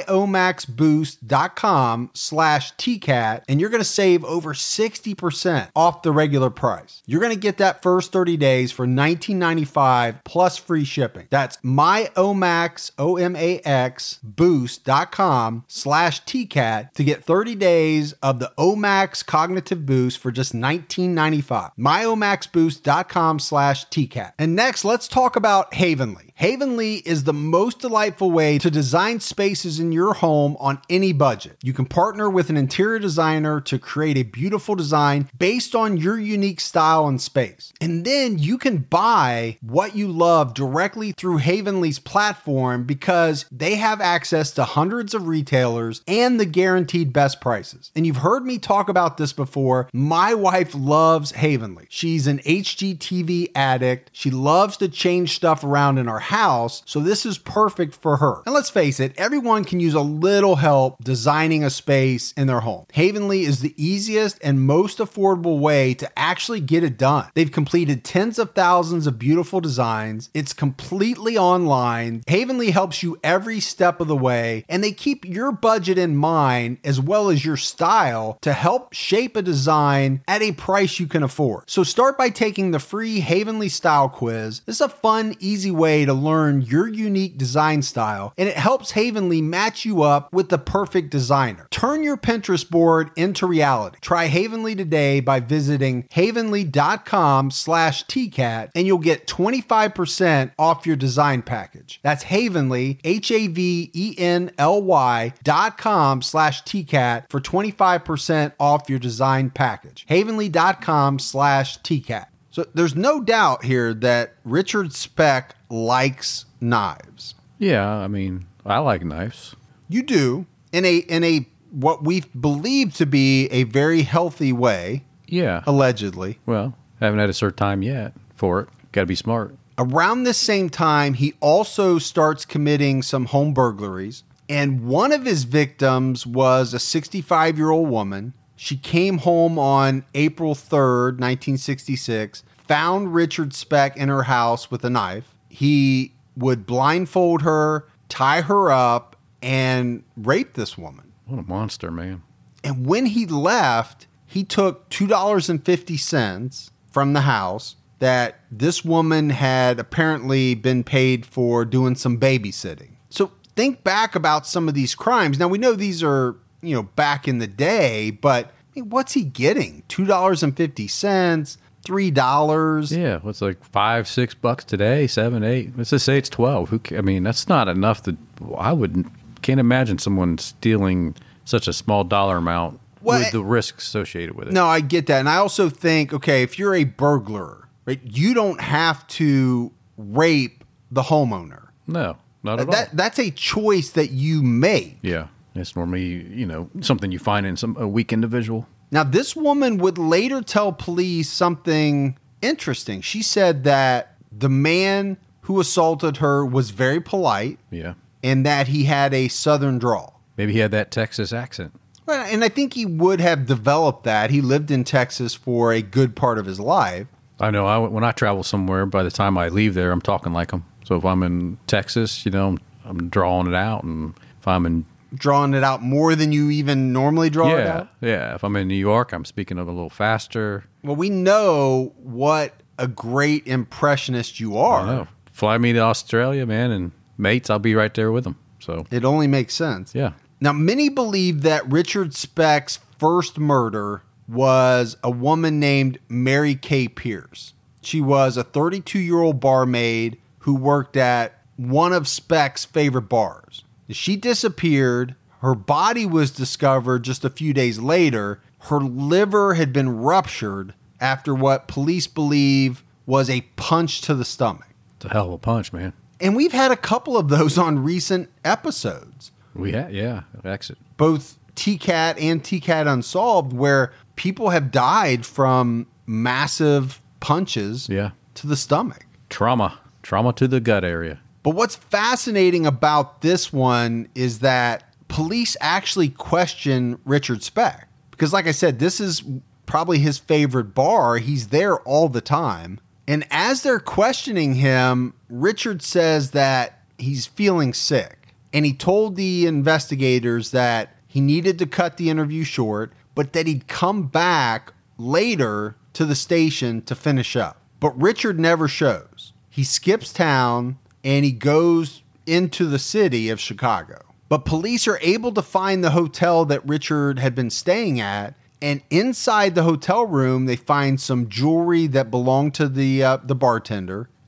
myomaxboost.com slash TCAT and you're going to save over sixty percent off the regular price. You're going to get that first thirty days for nineteen ninety-five plus free shipping. That's myomax, O M A X, boost.com slash TCAT to get thirty days of the Omax Cognitive Boost for just nineteen ninety-five. myomaxboost.com slash TCAT. And next, let's talk about Havenly. Havenly is the most delightful way to design spaces in your home on any budget. You can partner with an interior designer to create a beautiful design based on your unique style and space. And then you can buy what you love directly through Havenly's platform because they have access to hundreds of retailers and the guaranteed best prices. And you've heard me talk about this before. My wife loves Havenly. She's an H G T V addict. She loves to change stuff around in our house, so this is perfect for her. And let's face it, everyone can use a little help designing a space in their home. Havenly is the easiest and most affordable way to actually get it done. They've completed tens of thousands of beautiful designs. It's completely online. Havenly helps you every step of the way, and they keep your budget in mind as well as your style to help shape a design at a price you can afford. So start by taking the free Havenly style quiz. This is a fun, easy way to learn your unique design style, and it helps Havenly match you up with the perfect designer. Turn your Pinterest board into reality. Try Havenly today by visiting havenly.com slash TCAT, and you'll get twenty-five percent off your design package. That's Havenly, H A V E N L Y dot com slash TCAT for twenty-five percent off your design package. Havenly.com slash TCAT. So there's no doubt here that Richard Speck likes knives. Yeah, I mean, I like knives. You do, in a in a what we believe to be a very healthy way. Yeah. Allegedly. Well, haven't had a certain time yet for it. Got to be smart. Around this same time, he also starts committing some home burglaries. And one of his victims was a sixty-five-year-old woman. She came home on April third, nineteen sixty-six, found Richard Speck in her house with a knife. He would blindfold her, tie her up, and rape this woman. What a monster, man. And when he left, he took two dollars and fifty cents from the house that this woman had apparently been paid for doing some babysitting. So think back about some of these crimes. Now, we know these are, you know, back in the day, but I mean, what's he getting? two dollars and fifty cents, three dollars. Yeah, what's like five, six bucks today, seven, eight. Let's just say it's twelve. Who? I mean, that's not enough. To I wouldn't can't imagine someone stealing such a small dollar amount well, with the risk associated with it. No, I get that, and I also think, okay, if you're a burglar, right, you don't have to rape the homeowner. No, not at that, all. That's a choice that you make. Yeah. It's normally, you know, something you find in some a weak individual. Now, this woman would later tell police something interesting. She said that the man who assaulted her was very polite. Yeah. And that he had a southern drawl. Maybe he had that Texas accent. Well, and I think he would have developed that. He lived in Texas for a good part of his life. I know. I, when I travel somewhere, by the time I leave there, I'm talking like him. So if I'm in Texas, you know, I'm, I'm drawing it out. And if I'm in drawing it out more than you even normally draw yeah, it out? Yeah. If I'm in New York, I'm speaking of a little faster. Well, we know what a great impressionist you are. I know. Fly me to Australia, man, and mates, I'll be right there with them. So it only makes sense. Yeah. Now, many believe that Richard Speck's first murder was a woman named Mary Kay Pierce. She was a thirty-two-year-old barmaid who worked at one of Speck's favorite bars. She disappeared. Her body was discovered just a few days later. Her liver had been ruptured after what police believe was a punch to the stomach. It's a hell of a punch, man. And we've had a couple of those on recent episodes. We had, yeah, exit. Both T CAT and T CAT Unsolved, where people have died from massive punches yeah. to the stomach. Trauma. Trauma to the gut area. But what's fascinating about this one is that police actually question Richard Speck. Because like I said, this is probably his favorite bar. He's there all the time. And as they're questioning him, Richard says that he's feeling sick. And he told the investigators that he needed to cut the interview short, but that he'd come back later to the station to finish up. But Richard never shows. He skips town and he goes into the city of Chicago. But police are able to find the hotel that Richard had been staying at. And inside the hotel room, they find some jewelry that belonged to the uh, the bartender.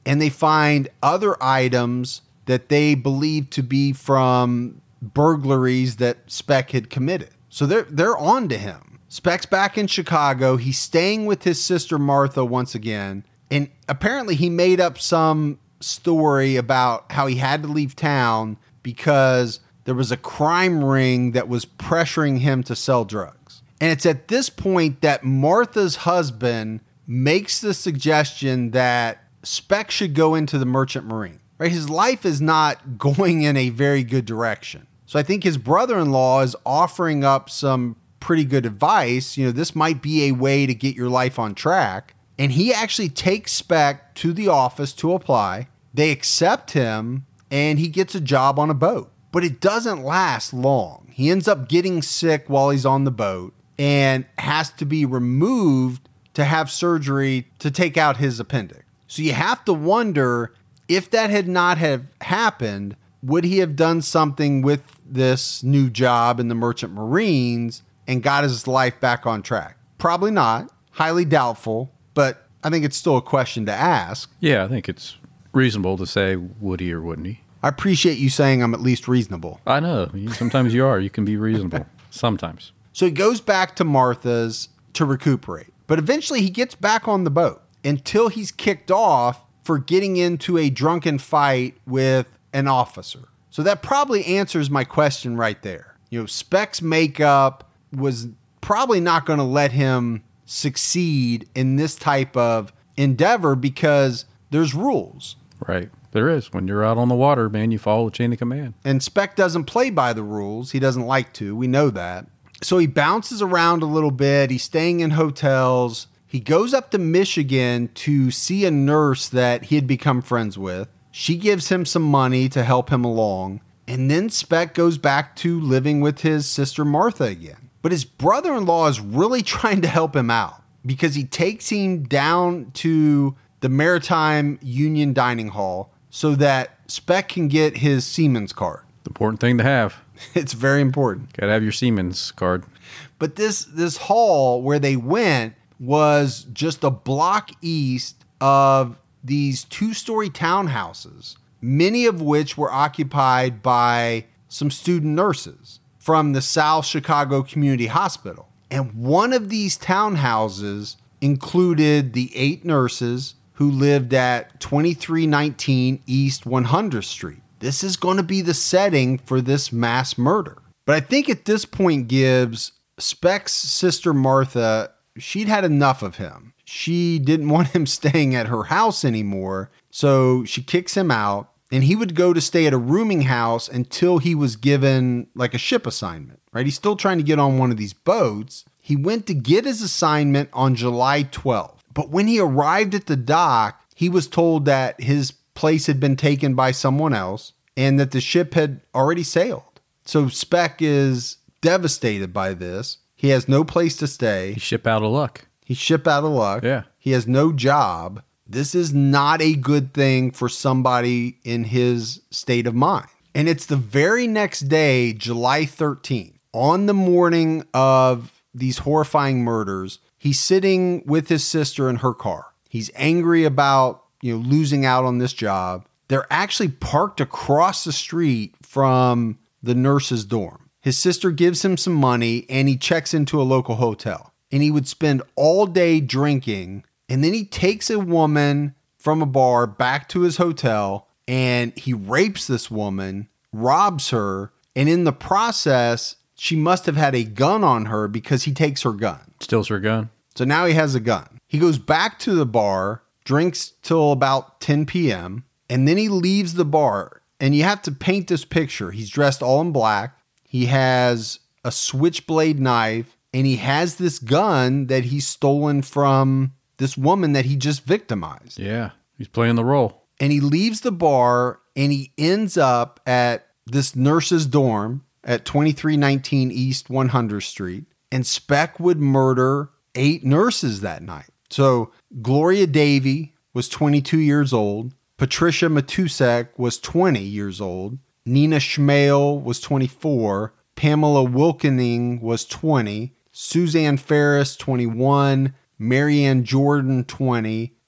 and they find other items that they believe to be from burglaries that Speck had committed. So they're they're on to him. Speck's back in Chicago. He's staying with his sister Martha once again. And apparently he made up some story about how he had to leave town because there was a crime ring that was pressuring him to sell drugs. And it's at this point that Martha's husband makes the suggestion that Speck should go into the Merchant Marine. Right? His life is not going in a very good direction. So I think his brother-in-law is offering up some pretty good advice. You know, this might be a way to get your life on track. And he actually takes Speck to the office to apply. They accept him, and he gets a job on a boat. But it doesn't last long. He ends up getting sick while he's on the boat and has to be removed to have surgery to take out his appendix. So you have to wonder, if that had not have happened, would he have done something with this new job in the Merchant Marines and got his life back on track? Probably not. Highly doubtful. But I think it's still a question to ask. Yeah, I think it's reasonable to say, would he or wouldn't he? I appreciate you saying I'm at least reasonable. I know. Sometimes you are. You can be reasonable. Sometimes. So he goes back to Martha's to recuperate. But eventually he gets back on the boat until he's kicked off for getting into a drunken fight with an officer. So that probably answers my question right there. You know, Speck's makeup was probably not going to let him succeed in this type of endeavor because there's rules. Right. There is. When you're out on the water, man, you follow the chain of command. And Speck doesn't play by the rules. He doesn't like to. We know that. So he bounces around a little bit. He's staying in hotels. He goes up to Michigan to see a nurse that he had become friends with. She gives him some money to help him along. And then Speck goes back to living with his sister Martha again. But his brother-in-law is really trying to help him out because he takes him down to the Maritime Union Dining Hall so that Speck can get his Seaman's card. Important thing to have. It's very important. Got to have your Seaman's card. But this this hall where they went was just a block east of these two-story townhouses, many of which were occupied by some student nurses from the South Chicago Community Hospital. And one of these townhouses included the eight nurses who lived at twenty-three nineteen East one hundredth Street. This is going to be the setting for this mass murder. But I think at this point, Gibbs, Speck's sister Martha, she'd had enough of him. She didn't want him staying at her house anymore, so she kicks him out, and he would go to stay at a rooming house until he was given like a ship assignment, right? He's still trying to get on one of these boats. He went to get his assignment on July twelfth, but when he arrived at the dock, he was told that his place had been taken by someone else and that the ship had already sailed. So Speck is devastated by this. He has no place to stay. He's ship out of luck. He's ship out of luck. Yeah. He has no job. This is not a good thing for somebody in his state of mind. And it's the very next day, July thirteenth, on the morning of these horrifying murders, he's sitting with his sister in her car. He's angry about, you know, losing out on this job. They're actually parked across the street from the nurse's dorm. His sister gives him some money and he checks into a local hotel. And he would spend all day drinking. And then he takes a woman from a bar back to his hotel and he rapes this woman, robs her. And in the process, she must have had a gun on her because he takes her gun. Steals her gun. So now he has a gun. He goes back to the bar, drinks till about ten p.m., and then he leaves the bar. And you have to paint this picture. He's dressed all in black. He has a switchblade knife, and he has this gun that he's stolen from this woman that he just victimized. Yeah, he's playing the role. And he leaves the bar, and he ends up at this nurse's dorm at twenty-three nineteen East one hundredth Street. And Speck would murder eight nurses that night. So Gloria Davy was twenty-two years old. Patricia Matusek was twenty years old. Nina Schmale was twenty-four. Pamela Wilkening was twenty. Suzanne Ferris, twenty-one. Marianne Jordan, twenty.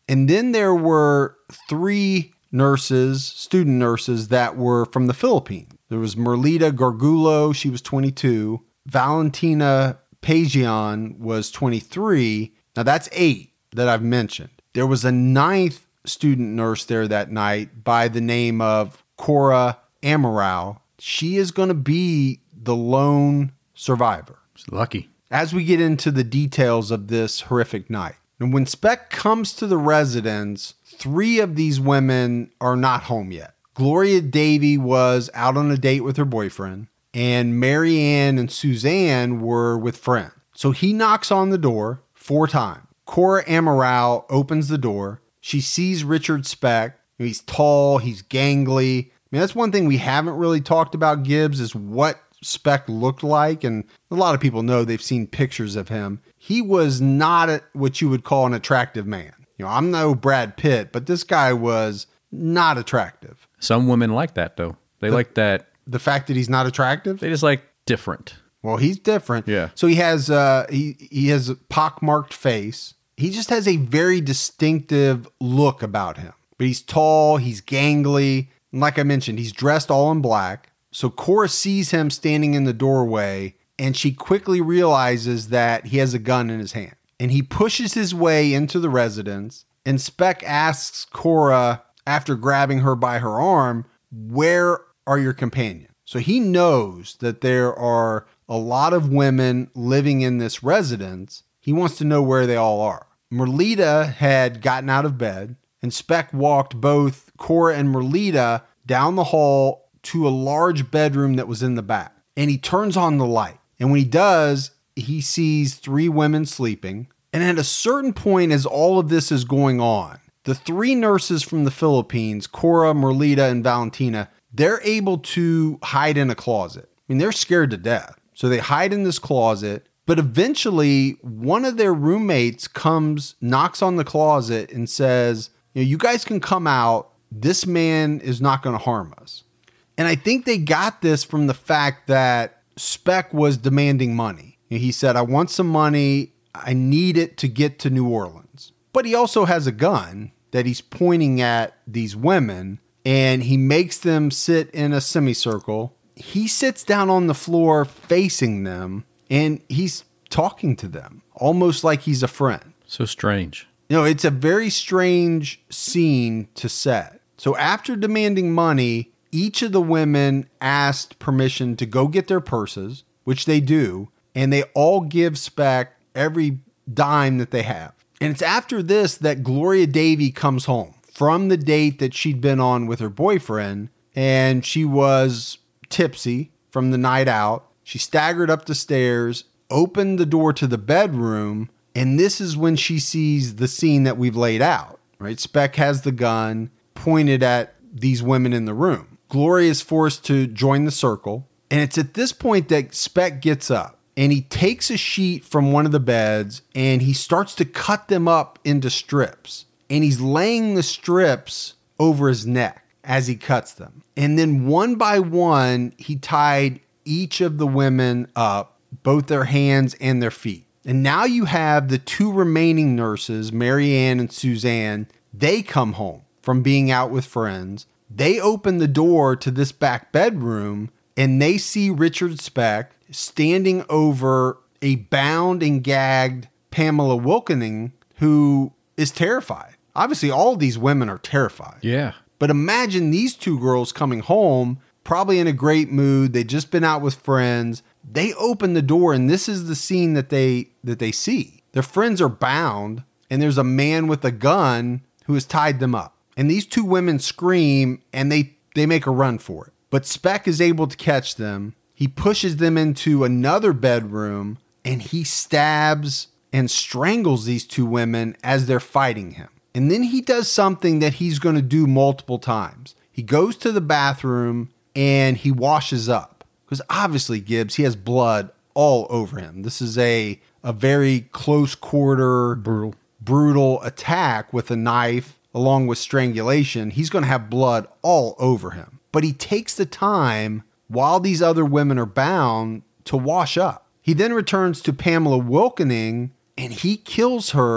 And then there were three nurses, student nurses, that were from the Philippines. There was Merlita Gargulo, she was twenty-two. Valentina Pagion was twenty-three. Now that's eight that I've mentioned. There was a ninth student nurse there that night by the name of Cora Amaral. She is going to be the lone survivor. She's lucky. As we get into the details of this horrific night. And when Speck comes to the residence, three of these women are not home yet. Gloria Davy was out on a date with her boyfriend, and Mary Ann and Suzanne were with friends. So he knocks on the door four times. Cora Amaral opens the door. She sees Richard Speck. He's tall, he's gangly. I mean, that's one thing we haven't really talked about, Gibbs, is what Speck looked like. And a lot of people know, they've seen pictures of him. He was not a, what you would call an attractive man. You know, I'm no Brad Pitt, but this guy was not attractive. Some women like that, though. They the, like that. The fact that he's not attractive? They just like different. Well, he's different. Yeah. So he has uh, he he has a pockmarked face. He just has a very distinctive look about him. But he's tall, he's gangly. And like I mentioned, he's dressed all in black. So Cora sees him standing in the doorway, and she quickly realizes that he has a gun in his hand. And he pushes his way into the residence, and Speck asks Cora, after grabbing her by her arm, where are your companions? So he knows that there are a lot of women living in this residence. He wants to know where they all are. Merlita had gotten out of bed, and Speck walked both Cora and Merlita down the hall to a large bedroom that was in the back. And he turns on the light. And when he does, he sees three women sleeping. And at a certain point, as all of this is going on, the three nurses from the Philippines, Cora, Merlita, and Valentina, they're able to hide in a closet. I mean, they're scared to death. So they hide in this closet. But eventually, one of their roommates comes, knocks on the closet and says, you know, you guys can come out. This man is not going to harm us. And I think they got this from the fact that Speck was demanding money. You know, he said, I want some money. I need it to get to New Orleans. But he also has a gun that he's pointing at these women, and he makes them sit in a semicircle. He sits down on the floor facing them, and he's talking to them almost like he's a friend. So strange. You know, it's a very strange scene to set. So after demanding money, each of the women asked permission to go get their purses, which they do, and they all give Speck every dime that they have. And it's after this that Gloria Davy comes home from the date that she'd been on with her boyfriend, and she was tipsy from the night out. She staggered up the stairs, opened the door to the bedroom, and this is when she sees the scene that we've laid out, right? Speck has the gun pointed at these women in the room. Gloria is forced to join the circle, and it's at this point that Speck gets up, and he takes a sheet from one of the beds, and he starts to cut them up into strips, and he's laying the strips over his neck as he cuts them. And then one by one, he tied each of the women up, both their hands and their feet. And now you have the two remaining nurses, Mary Ann and Suzanne. They come home from being out with friends. They open the door to this back bedroom, and they see Richard Speck standing over a bound and gagged Pamela Wilkening, who is terrified. Obviously, all of these women are terrified. Yeah. But imagine these two girls coming home, probably in a great mood. They'd just been out with friends. They open the door, and this is the scene that they that they see. Their friends are bound, and there's a man with a gun who has tied them up. And these two women scream, and they, they make a run for it. But Speck is able to catch them. He pushes them into another bedroom, and he stabs and strangles these two women as they're fighting him. And then he does something that he's going to do multiple times. He goes to the bathroom, and he washes up. Because obviously, Gibbs, he has blood all over him. This is a, a very close quarter, brutal, brutal attack with a knife along with strangulation. He's going to have blood all over him. But he takes the time while these other women are bound to wash up. He then returns to Pamela Wilkening, and he kills her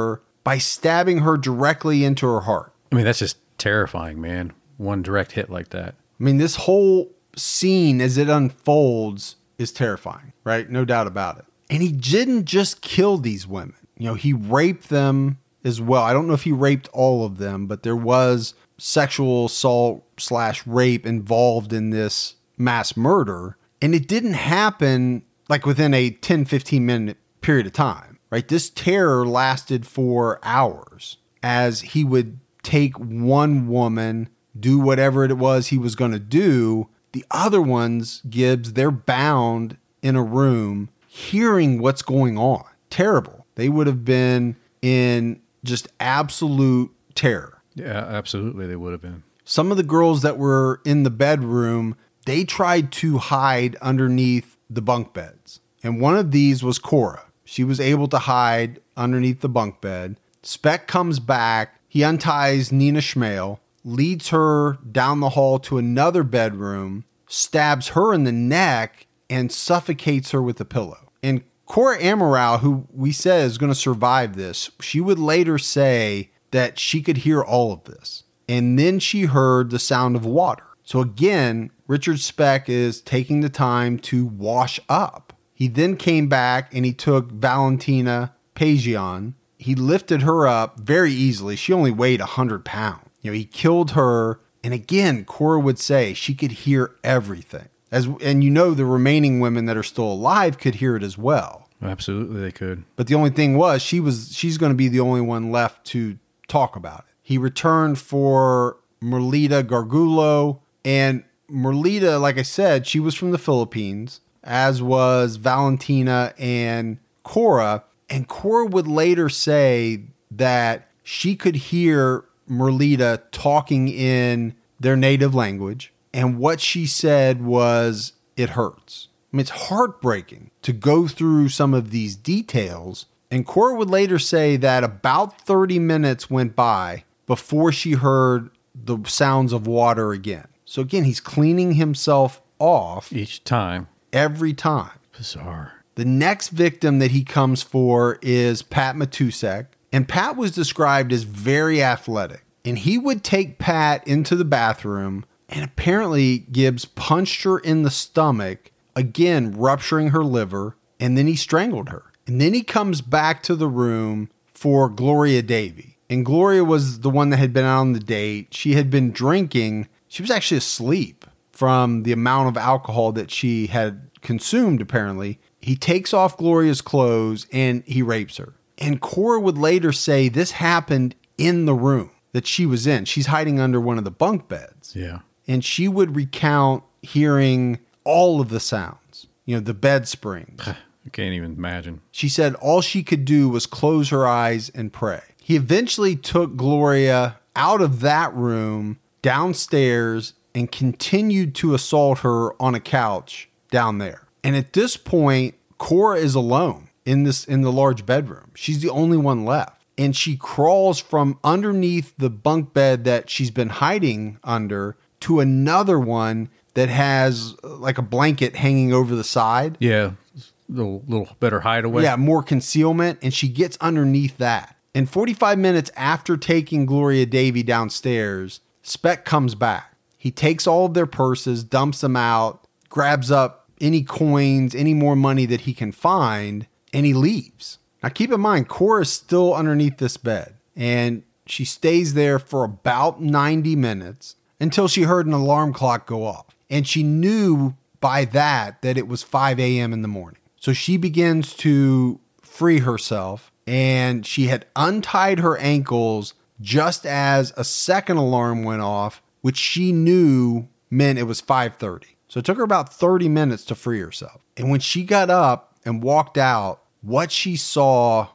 by stabbing her directly into her heart. I mean, that's just terrifying, man. One direct hit like that. I mean, this whole scene as it unfolds is terrifying, right? No doubt about it. And he didn't just kill these women. You know, he raped them as well. I don't know if he raped all of them, but there was sexual assault slash rape involved in this mass murder. And it didn't happen like within a ten, fifteen minute period of time, right? This terror lasted for hours as he would take one woman, do whatever it was he was going to do. The other ones, Gibbs, they're bound in a room hearing what's going on. Terrible. They would have been in just absolute terror. Yeah, absolutely. They would have been. Some of the girls that were in the bedroom, they tried to hide underneath the bunk beds. And one of these was Cora. She was able to hide underneath the bunk bed. Speck comes back. He unties Nina Schmale, leads her down the hall to another bedroom, stabs her in the neck, and suffocates her with a pillow. And Cora Amaral, who we said is going to survive this, she would later say that she could hear all of this. And then she heard the sound of water. So again, Richard Speck is taking the time to wash up. He then came back and he took Valentina Pagion. He lifted her up very easily. She only weighed one hundred pounds. You know, he killed her. And again, Cora would say she could hear everything. As and you know, the remaining women that are still alive could hear it as well. Absolutely, they could. But the only thing was, she was she's going to be the only one left to talk about it. He returned for Merlita Gargulo. And Merlita, like I said, she was from the Philippines, as was Valentina and Cora. And Cora would later say that she could hear Merlita talking in their native language. And what she said was, it hurts. I mean, it's heartbreaking to go through some of these details. And Cora would later say that about thirty minutes went by before she heard the sounds of water again. So again, he's cleaning himself off. Each time. Every time. Bizarre. The next victim that he comes for is Pat Matusek. And Pat was described as very athletic. And he would take Pat into the bathroom, and apparently Gibbs punched her in the stomach, again rupturing her liver, and then he strangled her. And then he comes back to the room for Gloria Davy. And Gloria was the one that had been out on the date. She had been drinking. She was actually asleep from the amount of alcohol that she had consumed, apparently. He takes off Gloria's clothes and he rapes her. And Cora would later say this happened in the room that she was in. She's hiding under one of the bunk beds. Yeah. And she would recount hearing all of the sounds, you know, the bed springs. I can't even imagine. She said all she could do was close her eyes and pray. He eventually took Gloria out of that room, downstairs, and continued to assault her on a couch down there. And at this point, Cora is alone in this in the large bedroom. She's the only one left. And she crawls from underneath the bunk bed that she's been hiding under to another one that has like a blanket hanging over the side. Yeah, a little, little better hideaway. Yeah, more concealment. And she gets underneath that. And forty-five minutes after taking Gloria Davy downstairs, Speck comes back. He takes all of their purses, dumps them out, grabs up any coins, any more money that he can find, and he leaves. Now keep in mind, Cora's still underneath this bed, and she stays there for about ninety minutes until she heard an alarm clock go off. And she knew by that that it was five a.m. in the morning. So she begins to free herself, and she had untied her ankles just as a second alarm went off, which she knew meant it was five thirty. So it took her about thirty minutes to free herself. And when she got up and walked out, what she saw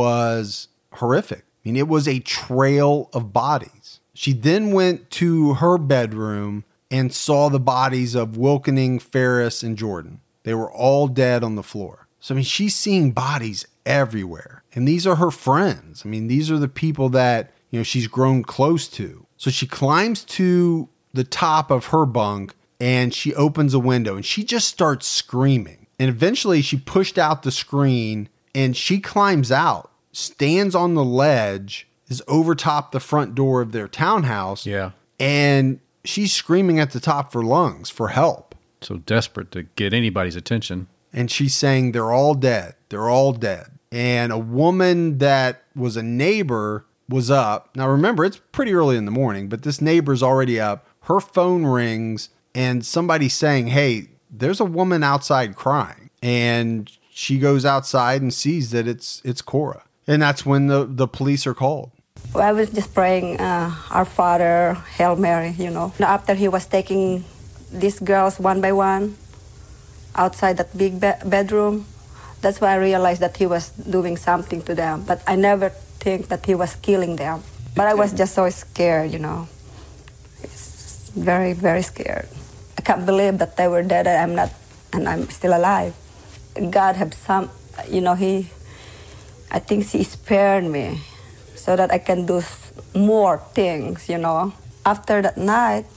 was horrific. I mean, it was a trail of bodies. She then went to her bedroom and saw the bodies of Wilkening, Ferris, and Jordan. They were all dead on the floor. So, I mean, she's seeing bodies everywhere. And these are her friends. I mean, these are the people that, you know, she's grown close to. So she climbs to the top of her bunk and she opens a window and she just starts screaming. And eventually she pushed out the screen and she climbs out. stands on the ledge, is over top the front door of their townhouse. Yeah. And she's screaming at the top of her lungs for help. So desperate to get anybody's attention. And she's saying they're all dead. They're all dead. And a woman that was a neighbor was up. Now, remember, it's pretty early in the morning, but this neighbor's already up. Her phone rings and somebody's saying, hey, there's a woman outside crying. And she goes outside and sees that it's it's Cora. And that's when the, the police are called. I was just praying, uh, Our Father, Hail Mary, you know. After he was taking these girls one by one outside that big be- bedroom, that's when I realized that he was doing something to them. But I never think that he was killing them. But I was just so scared, you know. It's very, very scared. I can't believe that they were dead and I'm not, and I'm still alive. God have some, you know, he, I think he spared me so that I can do more things, you know. After that night,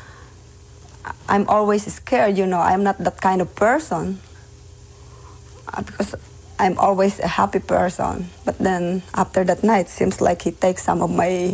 I'm always scared, you know. I'm not that kind of person because I'm always a happy person. But then after that night, it seems like he takes some of my,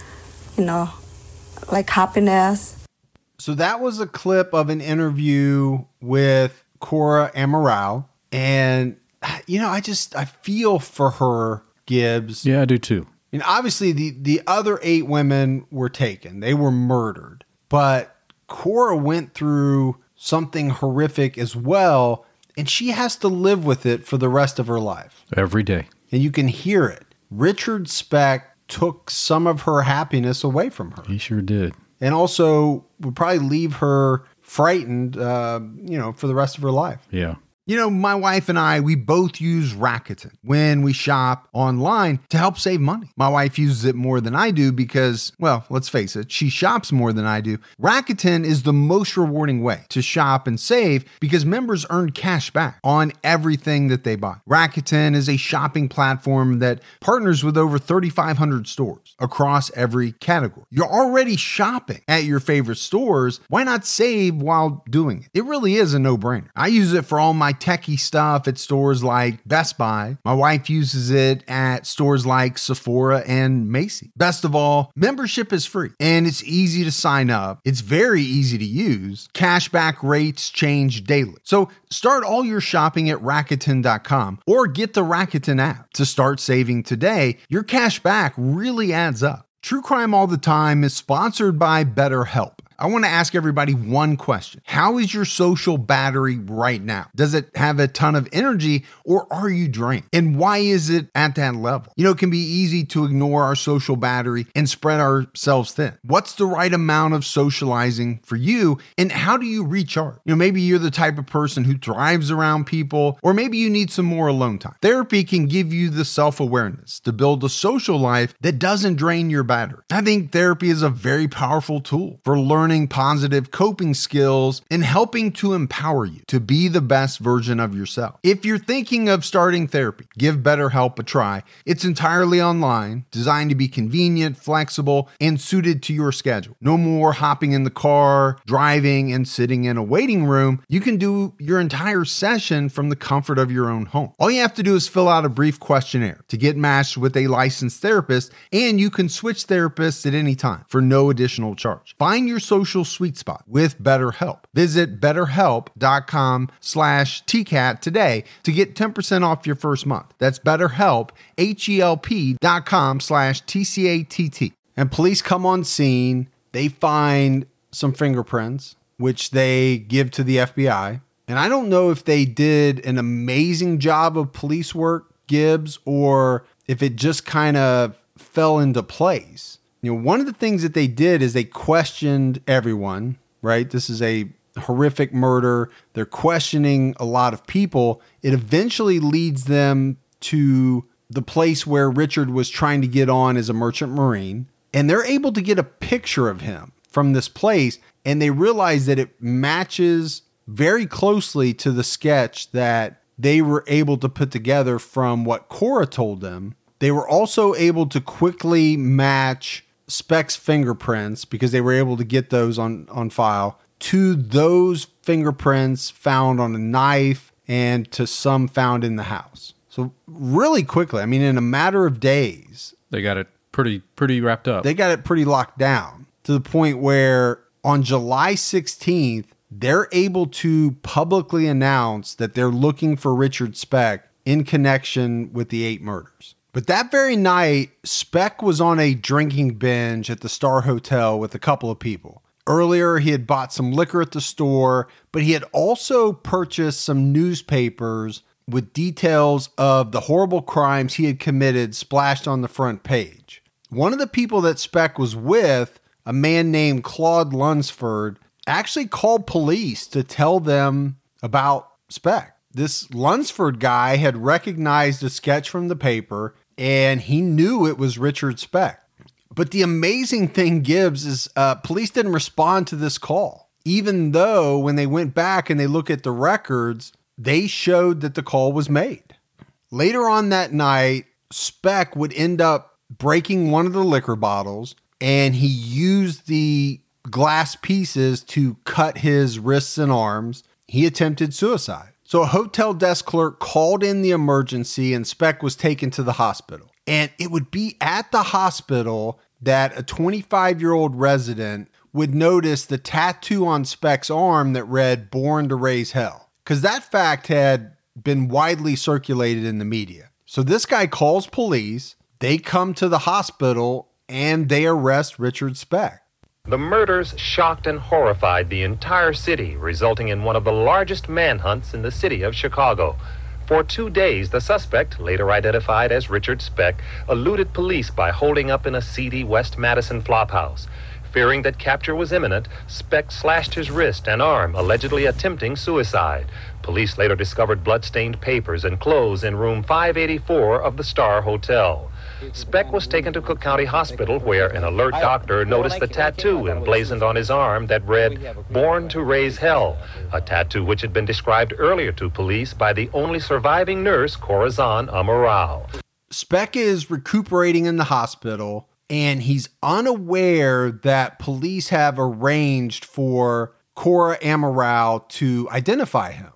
you know, like happiness. So that was a clip of an interview with Cora Amaral. And, you know, I just, I feel for her, Gibbs. Yeah, I do too. And obviously the, the other eight women were taken. They were murdered. But Cora went through something horrific as well. And she has to live with it for the rest of her life. Every day. And you can hear it. Richard Speck took some of her happiness away from her. He sure did. And also would probably leave her frightened, uh, you know, for the rest of her life. Yeah. You know, my wife and I, we both use Rakuten when we shop online to help save money. My wife uses it more than I do because, well, let's face it, she shops more than I do. Rakuten is the most rewarding way to shop and save because members earn cash back on everything that they buy. Rakuten is a shopping platform that partners with over thirty-five hundred stores across every category. You're already shopping at your favorite stores. Why not save while doing it? It really is a no-brainer. I use it for all my techie stuff at stores like Best Buy. My wife uses it at stores like Sephora and Macy's. Best of all, membership is free and it's easy to sign up. It's very easy to use. Cashback rates change daily. So start all your shopping at Rakuten dot com or get the Rakuten app to start saving today. Your cash back really adds up. True Crime All the Time is sponsored by BetterHelp. I want to ask everybody one question. How is your social battery right now? Does it have a ton of energy or are you drained? And why is it at that level? You know, it can be easy to ignore our social battery and spread ourselves thin. What's the right amount of socializing for you? And how do you recharge? You know, maybe you're the type of person who thrives around people, or maybe you need some more alone time. Therapy can give you the self-awareness to build a social life that doesn't drain your battery. I think therapy is a very powerful tool for learning positive coping skills and helping to empower you to be the best version of yourself. If you're thinking of starting therapy, give BetterHelp a try. It's entirely online, designed to be convenient, flexible, and suited to your schedule. No more hopping in the car, driving, and sitting in a waiting room. You can do your entire session from the comfort of your own home. All you have to do is fill out a brief questionnaire to get matched with a licensed therapist, and you can switch therapists at any time for no additional charge. Find your social Social sweet spot with BetterHelp. Visit betterhelp.com slash TCAT today to get ten percent off your first month. That's BetterHelp, H-E-L-P dot com slash T-C-A-T-T. And police come on scene. They find some fingerprints, which they give to the F B I. And I don't know if they did an amazing job of police work, Gibbs, or if it just kind of fell into place. You know, one of the things that they did is they questioned everyone, right? This is a horrific murder. They're questioning a lot of people. It eventually leads them to the place where Richard was trying to get on as a merchant marine. And they're able to get a picture of him from this place. And they realize that it matches very closely to the sketch that they were able to put together from what Cora told them. They were also able to quickly match Speck's fingerprints, because they were able to get those on, on file, to those fingerprints found on a knife and to some found in the house. So really quickly, I mean, in a matter of days, they got it pretty, pretty wrapped up. They got it pretty locked down to the point where on July sixteenth, they're able to publicly announce that they're looking for Richard Speck in connection with the eight murders. But that very night, Speck was on a drinking binge at the Star Hotel with a couple of people. Earlier, he had bought some liquor at the store, but he had also purchased some newspapers with details of the horrible crimes he had committed splashed on the front page. One of the people that Speck was with, a man named Claude Lunsford, actually called police to tell them about Speck. This Lunsford guy had recognized a sketch from the paper, and he knew it was Richard Speck. But the amazing thing, Gibbs, is uh, police didn't respond to this call, even though when they went back and they look at the records, they showed that the call was made. Later on that night, Speck would end up breaking one of the liquor bottles, and he used the glass pieces to cut his wrists and arms. He attempted suicide. So a hotel desk clerk called in the emergency, and Speck was taken to the hospital. And it would be at the hospital that a twenty-five-year-old resident would notice the tattoo on Speck's arm that read "Born to Raise Hell," because that fact had been widely circulated in the media. So this guy calls police, they come to the hospital, and they arrest Richard Speck. The murders shocked and horrified the entire city, resulting in one of the largest manhunts in the city of Chicago. For two days, the suspect, later identified as Richard Speck, eluded police by holding up in a seedy West Madison flophouse. Fearing that capture was imminent, Speck slashed his wrist and arm, allegedly attempting suicide. Police later discovered blood-stained papers and clothes in room five eighty-four of the Star Hotel. Speck was taken to Cook County Hospital, where an alert doctor noticed the tattoo emblazoned on his arm that read, "Born to Raise Hell," a tattoo which had been described earlier to police by the only surviving nurse, Corazon Amaral. Speck is recuperating in the hospital, and he's unaware that police have arranged for Cora Amaral to identify him.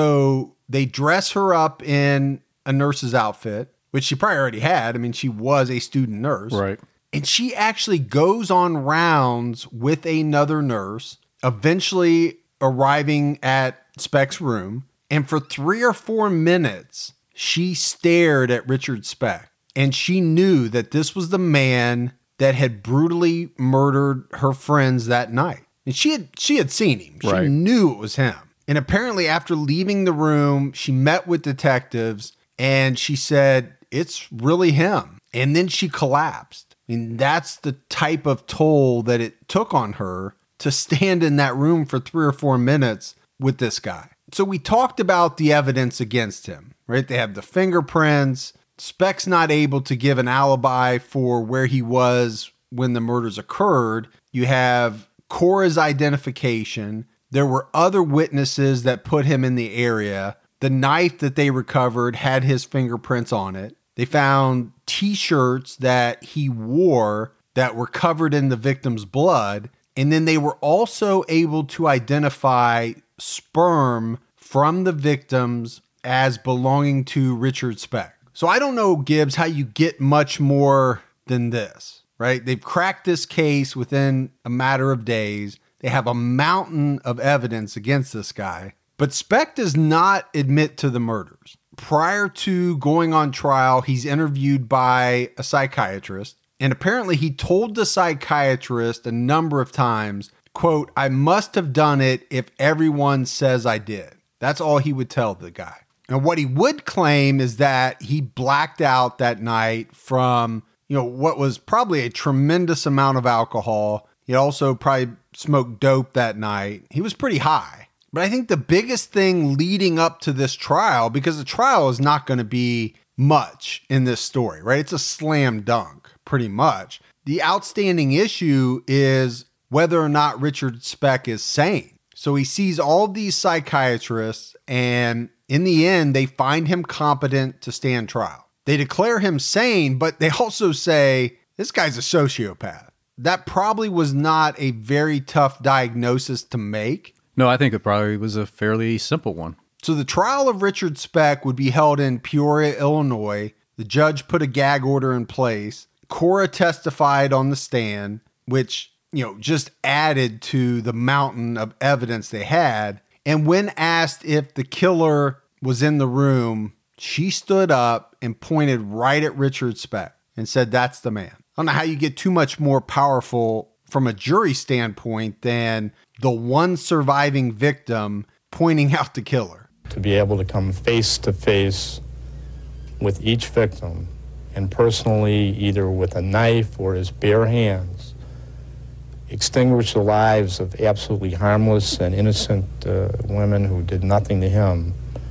So they dress her up in a nurse's outfit, which she probably already had. I mean, she was a student nurse. Right. And she actually goes on rounds with another nurse, eventually arriving at Speck's room. And for three or four minutes, she stared at Richard Speck. And she knew that this was the man that had brutally murdered her friends that night. And she had she had seen him. She right. knew it was him. And apparently after leaving the room, she met with detectives and she said, "It's really him." And then she collapsed. I mean, that's the type of toll that it took on her to stand in that room for three or four minutes with this guy. So we talked about the evidence against him, right? They have the fingerprints. Speck's not able to give an alibi for where he was when the murders occurred. You have Cora's identification. There were other witnesses that put him in the area. The knife that they recovered had his fingerprints on it. They found t-shirts that he wore that were covered in the victim's blood. And then they were also able to identify sperm from the victims as belonging to Richard Speck. So I don't know, Gibbs, how you get much more than this, right? They've cracked this case within a matter of days. They have a mountain of evidence against this guy. But Speck does not admit to the murders. Prior to going on trial, he's interviewed by a psychiatrist. And apparently he told the psychiatrist a number of times, quote, "I must have done it if everyone says I did." That's all he would tell the guy. And what he would claim is that he blacked out that night from, you know, what was probably a tremendous amount of alcohol. He also probably smoked dope that night. He was pretty high. But I think the biggest thing leading up to this trial, because the trial is not going to be much in this story, right? It's a slam dunk, pretty much. The outstanding issue is whether or not Richard Speck is sane. So he sees all these psychiatrists, and in the end, they find him competent to stand trial. They declare him sane, but they also say, this guy's a sociopath. That probably was not a very tough diagnosis to make. No, I think it probably was a fairly simple one. So the trial of Richard Speck would be held in Peoria, Illinois. The judge put a gag order in place. Cora testified on the stand, which, you know, just added to the mountain of evidence they had. And when asked if the killer was in the room, she stood up and pointed right at Richard Speck and said, "That's the man." I don't know how you get too much more powerful from a jury standpoint than the one surviving victim pointing out the killer. To be able to come face to face with each victim and personally, either with a knife or his bare hands, extinguish the lives of absolutely harmless and innocent uh, women who did nothing to him,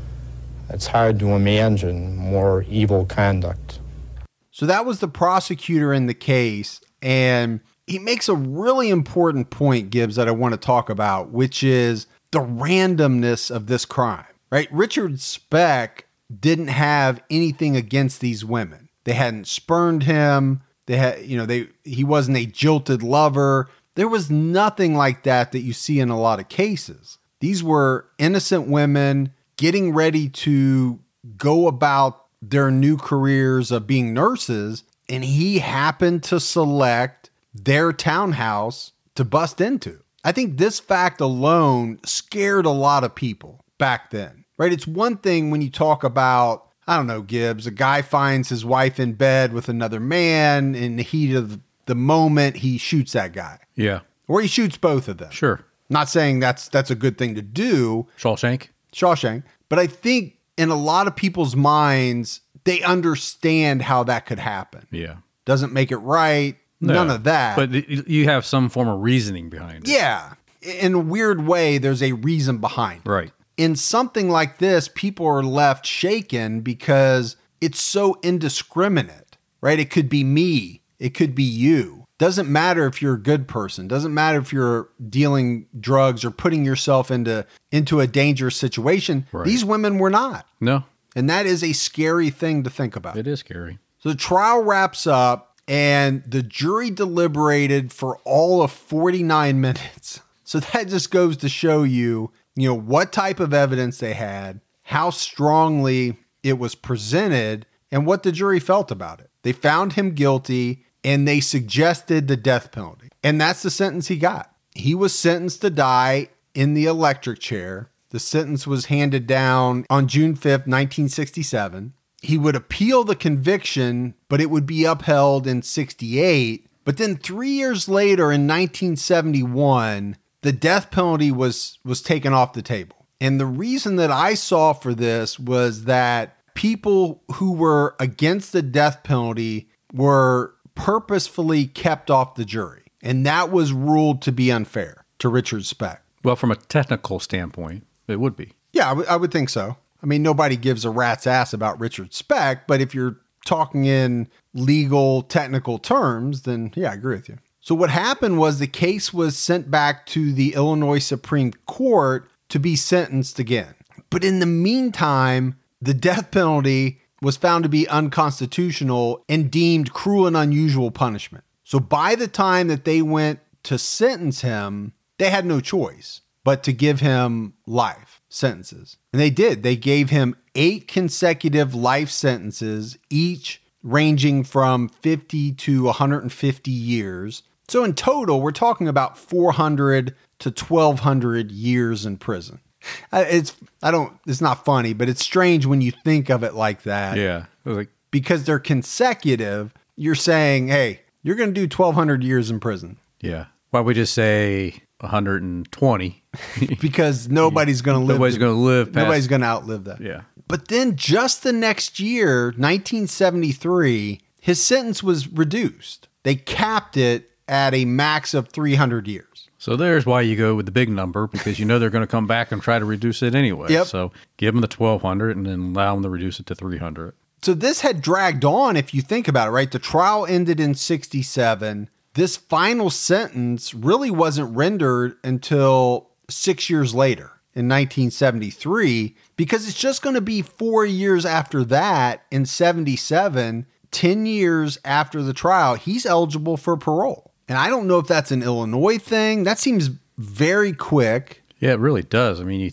it's hard to imagine more evil conduct. So that was the prosecutor in the case, and he makes a really important point, Gibbs, that I want to talk about, which is the randomness of this crime, right? Richard Speck didn't have anything against these women. They hadn't spurned him. They had, you know, they he wasn't a jilted lover. There was nothing like that that you see in a lot of cases. These were innocent women getting ready to go about their new careers of being nurses, and he happened to select their townhouse to bust into. I think this fact alone scared a lot of people back then, right? It's one thing when you talk about, I don't know, Gibbs, a guy finds his wife in bed with another man. In the heat of the moment, he shoots that guy. Yeah. Or he shoots both of them. Sure. Not saying that's that's a good thing to do. Shawshank. Shawshank. But I think in a lot of people's minds, they understand how that could happen. Yeah. Doesn't make it right. No, none of that. But you have some form of reasoning behind it. Yeah. In a weird way, there's a reason behind it. Right. In something like this, people are left shaken because it's so indiscriminate, right? It could be me. It could be you. Doesn't matter if you're a good person. Doesn't matter if you're dealing drugs or putting yourself into, into a dangerous situation. Right. These women were not. No. And that is a scary thing to think about. It is scary. So the trial wraps up and the jury deliberated for all of forty-nine minutes. So that just goes to show you, you know, what type of evidence they had, how strongly it was presented, and what the jury felt about it. They found him guilty and they suggested the death penalty. And that's the sentence he got. He was sentenced to die in the electric chair. The sentence was handed down on June fifth, nineteen sixty-seven. He would appeal the conviction, but it would be upheld in sixty-eight. But then three years later, in nineteen seventy-one, the death penalty was, was taken off the table. And the reason that I saw for this was that people who were against the death penalty were purposefully kept off the jury. And that was ruled to be unfair to Richard Speck. Well, from a technical standpoint, it would be. Yeah, I, w- I would think so. I mean, nobody gives a rat's ass about Richard Speck, but if you're talking in legal, technical terms, then yeah, I agree with you. So what happened was the case was sent back to the Illinois Supreme Court to be sentenced again. But in the meantime, the death penalty was found to be unconstitutional and deemed cruel and unusual punishment. So by the time that they went to sentence him, they had no choice but to give him life sentences. And they did. They gave him eight consecutive life sentences, each ranging from fifty to one hundred fifty years. So in total, we're talking about four hundred to twelve hundred years in prison. It's, I don't, it's not funny, but it's strange when you think of it like that. Yeah. It was like, because they're consecutive, you're saying, hey, you're going to do twelve hundred years in prison. yeah. Why don't we just say one hundred twenty? Because nobody's going to live. Nobody's going to live past. Nobody's going to outlive that. Yeah. But then just the next year, nineteen seventy-three, his sentence was reduced. They capped it at a max of three hundred years. So there's why you go with the big number, because you know they're going to come back and try to reduce it anyway. Yep. So give them the twelve hundred and then allow them to reduce it to three hundred. So this had dragged on, if you think about it, right? The trial ended in sixty-seven. This final sentence really wasn't rendered until six years later in nineteen seventy-three, because it's just going to be four years after that in seventy-seven, ten years after the trial, he's eligible for parole. And I don't know if that's an Illinois thing. That seems very quick. Yeah, it really does. I mean, you think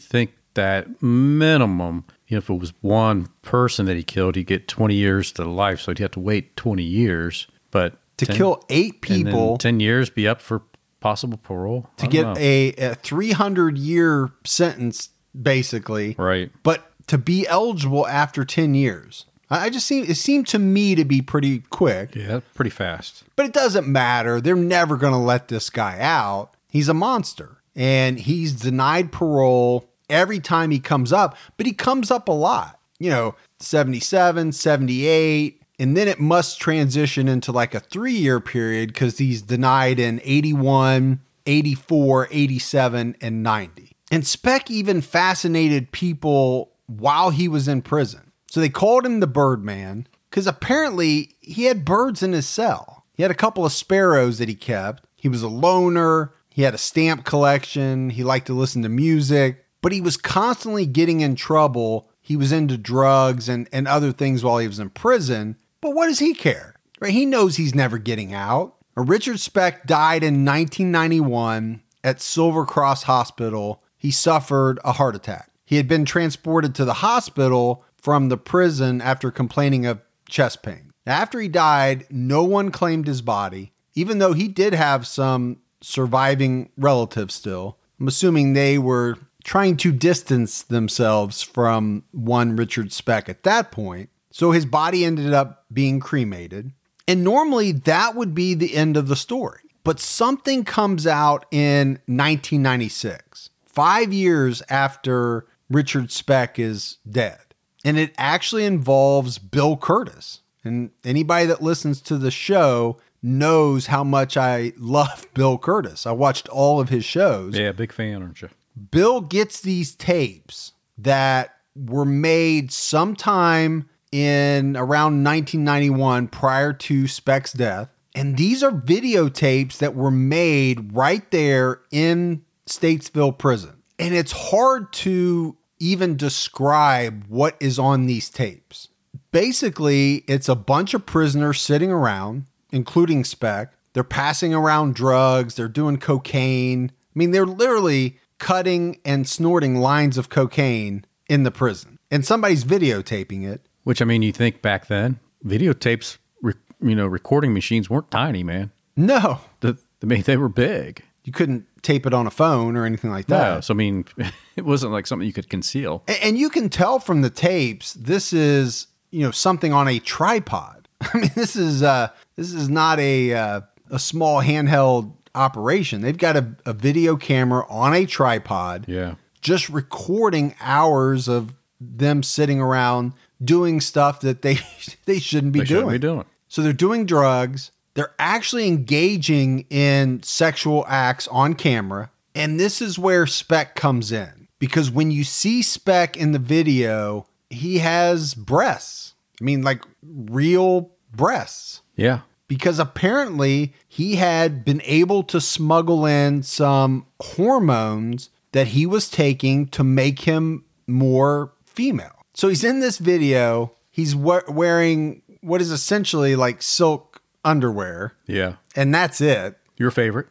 that minimum, you know, if it was one person that he killed, he'd get twenty years to life. So he'd have to wait twenty years. But to ten, kill eight people, ten years, be up for possible parole to get a, a three hundred year sentence, basically. Right. But to be eligible after ten years. I just seem it seemed to me to be pretty quick. Yeah, pretty fast. But it doesn't matter. They're never going to let this guy out. He's a monster. And he's denied parole every time he comes up. But he comes up a lot. You know, seventy-seven, seventy-eight. And then it must transition into like a three-year period because he's denied in eighty-one, eighty-four, eighty-seven, and ninety. And Speck even fascinated people while he was in prison. So they called him the Birdman because apparently he had birds in his cell. He had a couple of sparrows that he kept. He was a loner. He had a stamp collection. He liked to listen to music, but he was constantly getting in trouble. He was into drugs and, and other things while he was in prison. But what does he care? Right? He knows he's never getting out. Richard Speck died in nineteen ninety-one at Silver Cross Hospital. He suffered a heart attack. He had been transported to the hospital from the prison after complaining of chest pain. After he died, no one claimed his body, even though he did have some surviving relatives still. I'm assuming they were trying to distance themselves from one Richard Speck at that point. So his body ended up being cremated. And normally that would be the end of the story. But something comes out in nineteen ninety-six, five years after Richard Speck is dead. And it actually involves Bill Curtis. And anybody that listens to the show knows how much I love Bill Curtis. I watched all of his shows. Yeah, big fan, aren't you? Bill gets these tapes that were made sometime in around nineteen ninety-one prior to Speck's death. And these are videotapes that were made right there in Statesville Prison. And it's hard to even describe what is on these tapes. Basically, it's a bunch of prisoners sitting around, including Speck. They're passing around drugs. They're doing cocaine. I mean, they're literally cutting and snorting lines of cocaine in the prison. And somebody's videotaping it. Which, I mean, you think back then, videotapes, re- you know, recording machines weren't tiny, man. No. The, I mean, they were big. You couldn't tape it on a phone or anything like that. No, so I mean, it wasn't like something you could conceal. And, and you can tell from the tapes, this is, you know, something on a tripod. I mean, this is uh, this is not a uh, a small handheld operation. They've got a, a video camera on a tripod. Yeah. Just recording hours of them sitting around doing stuff that they they shouldn't be they doing. Shouldn't be doing. So they're doing drugs. They're actually engaging in sexual acts on camera. And this is where Speck comes in. Because when you see Speck in the video, he has breasts. I mean, like real breasts. Yeah. Because apparently he had been able to smuggle in some hormones that he was taking to make him more female. So he's in this video. He's we- wearing what is essentially like silk underwear. Yeah. And that's it. Your favorite.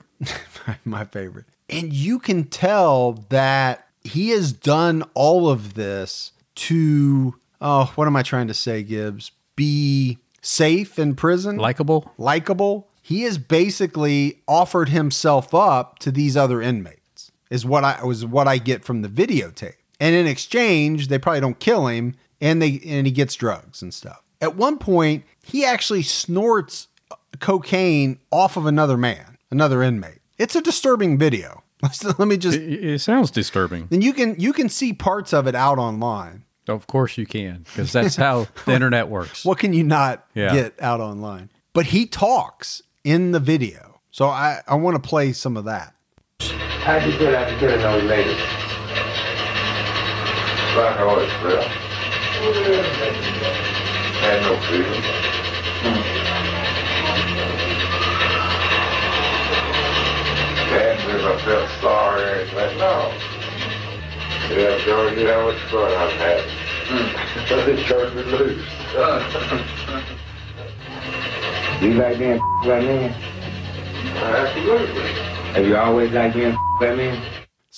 My favorite. And you can tell that he has done all of this to, oh, what am I trying to say, Gibbs? Be safe in prison. Likeable. Likeable. He has basically offered himself up to these other inmates, is what I was what I get from the videotape. And in exchange, they probably don't kill him, and they and he gets drugs and stuff. At one point, he actually snorts cocaine off of another man, another inmate. It's a disturbing video. Let me just. It, it sounds disturbing. And you can you can see parts of it out online. Of course you can, because that's how the internet works. What can you not yeah. get out online? But he talks in the video, so I I want to play some of that. How'd you feel after killing those ladies? Like I always felt. Had no feeling. Hmm. Asked me if I felt sorry or anything. No. Yeah, George, you know how much fun I've had. Mm. This church would lose. You like being like men? Absolutely. Have you always liked being like men?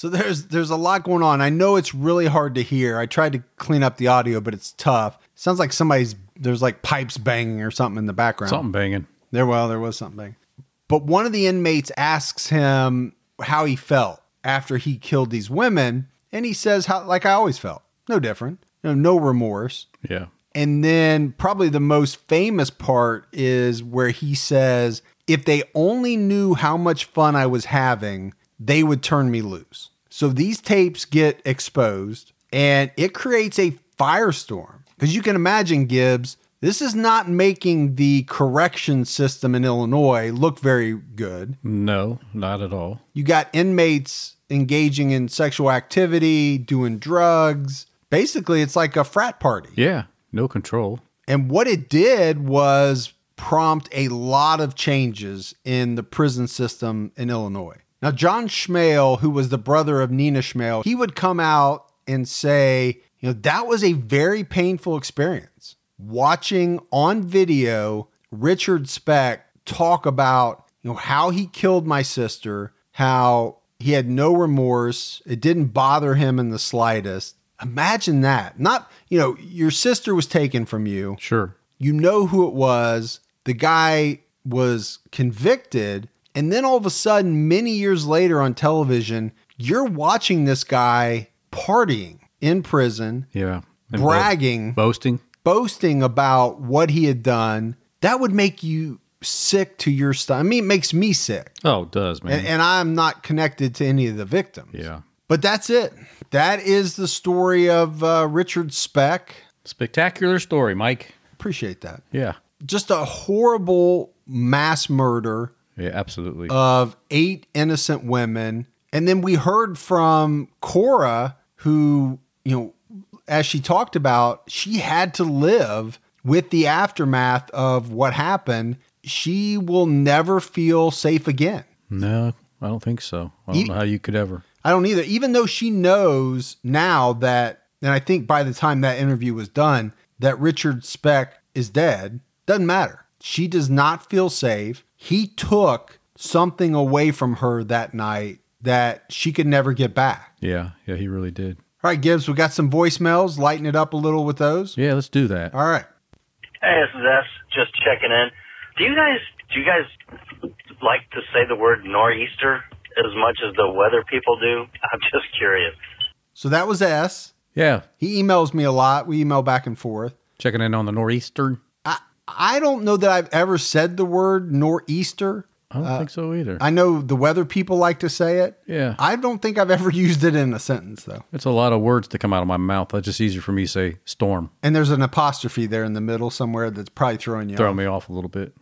So there's there's a lot going on. I know it's really hard to hear. I tried to clean up the audio, but it's tough. Sounds like somebody's, there's like pipes banging or something in the background. Something banging. There, well, there was something banging. But one of the inmates asks him how he felt after he killed these women. And he says, how, like I always felt. No different. No, no remorse. Yeah. And then probably the most famous part is where he says, if they only knew how much fun I was having, they would turn me loose. So these tapes get exposed and it creates a firestorm. Because you can imagine, Gibbs, this is not making the correction system in Illinois look very good. No, not at all. You got inmates engaging in sexual activity, doing drugs. Basically, it's like a frat party. Yeah, no control. And what it did was prompt a lot of changes in the prison system in Illinois. Now, John Schmale, who was the brother of Nina Schmale, he would come out and say, you know, that was a very painful experience. Watching on video Richard Speck talk about, you know, how he killed my sister, how he had no remorse. It didn't bother him in the slightest. Imagine that. Not, you know, your sister was taken from you. Sure. You know who it was. The guy was convicted. And then all of a sudden, many years later on television, you're watching this guy partying in prison. Yeah. And bragging. Bo- boasting. Boasting about what he had done. That would make you sick to your stomach. I mean, it makes me sick. Oh, it does, man. And, and I'm not connected to any of the victims. Yeah. But that's it. That is the story of uh, Richard Speck. Spectacular story, Mike. Appreciate that. Yeah. Just a horrible mass murder. Yeah, absolutely. Of eight innocent women. And then we heard from Cora, who, you know, as she talked about, she had to live with the aftermath of what happened. She will never feel safe again. No, I don't think so. I don't e- know how you could ever. I don't either. Even though she knows now that, and I think by the time that interview was done, that Richard Speck is dead, doesn't matter. She does not feel safe. He took something away from her that night that she could never get back. Yeah, yeah, he really did. All right, Gibbs, we got some voicemails. Lighten it up a little with those. Yeah, let's do that. All right. Hey, this is S. Just checking in. Do you guys do you guys like to say the word nor'easter as much as the weather people do? I'm just curious. So that was S. Yeah. He emails me a lot. We email back and forth. Checking in on the nor'easter. I I don't know that I've ever said the word nor'easter. I don't uh, think so either. I know the weather people like to say it. Yeah. I don't think I've ever used it in a sentence, though. It's a lot of words to come out of my mouth. That's just easier for me to say storm. And there's an apostrophe there in the middle somewhere that's probably throwing you Throwing off. me off a little bit.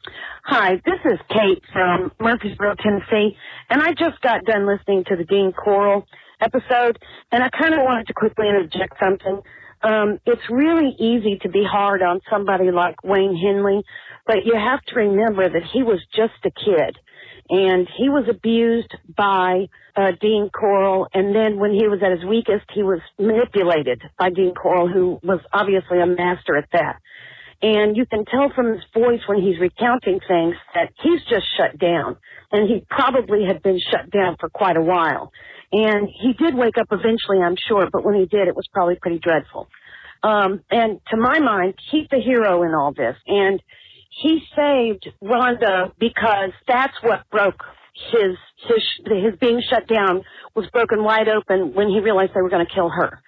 Hi, this is Kate from Murfreesboro, Tennessee, and I just got done listening to the Dean Corll episode, and I kind of wanted to quickly interject something. Um, it's really easy to be hard on somebody like Wayne Henley, but you have to remember that he was just a kid, and he was abused by uh, Dean Corll, and then when he was at his weakest, he was manipulated by Dean Corll, who was obviously a master at that. And you can tell from his voice when he's recounting things that he's just shut down, and he probably had been shut down for quite a while. And he did wake up eventually, I'm sure, but when he did, it was probably pretty dreadful. Um, and to my mind, he's the hero in all this. And he saved Rhonda because that's what broke his, his, his being shut down was broken wide open when he realized they were going to kill her.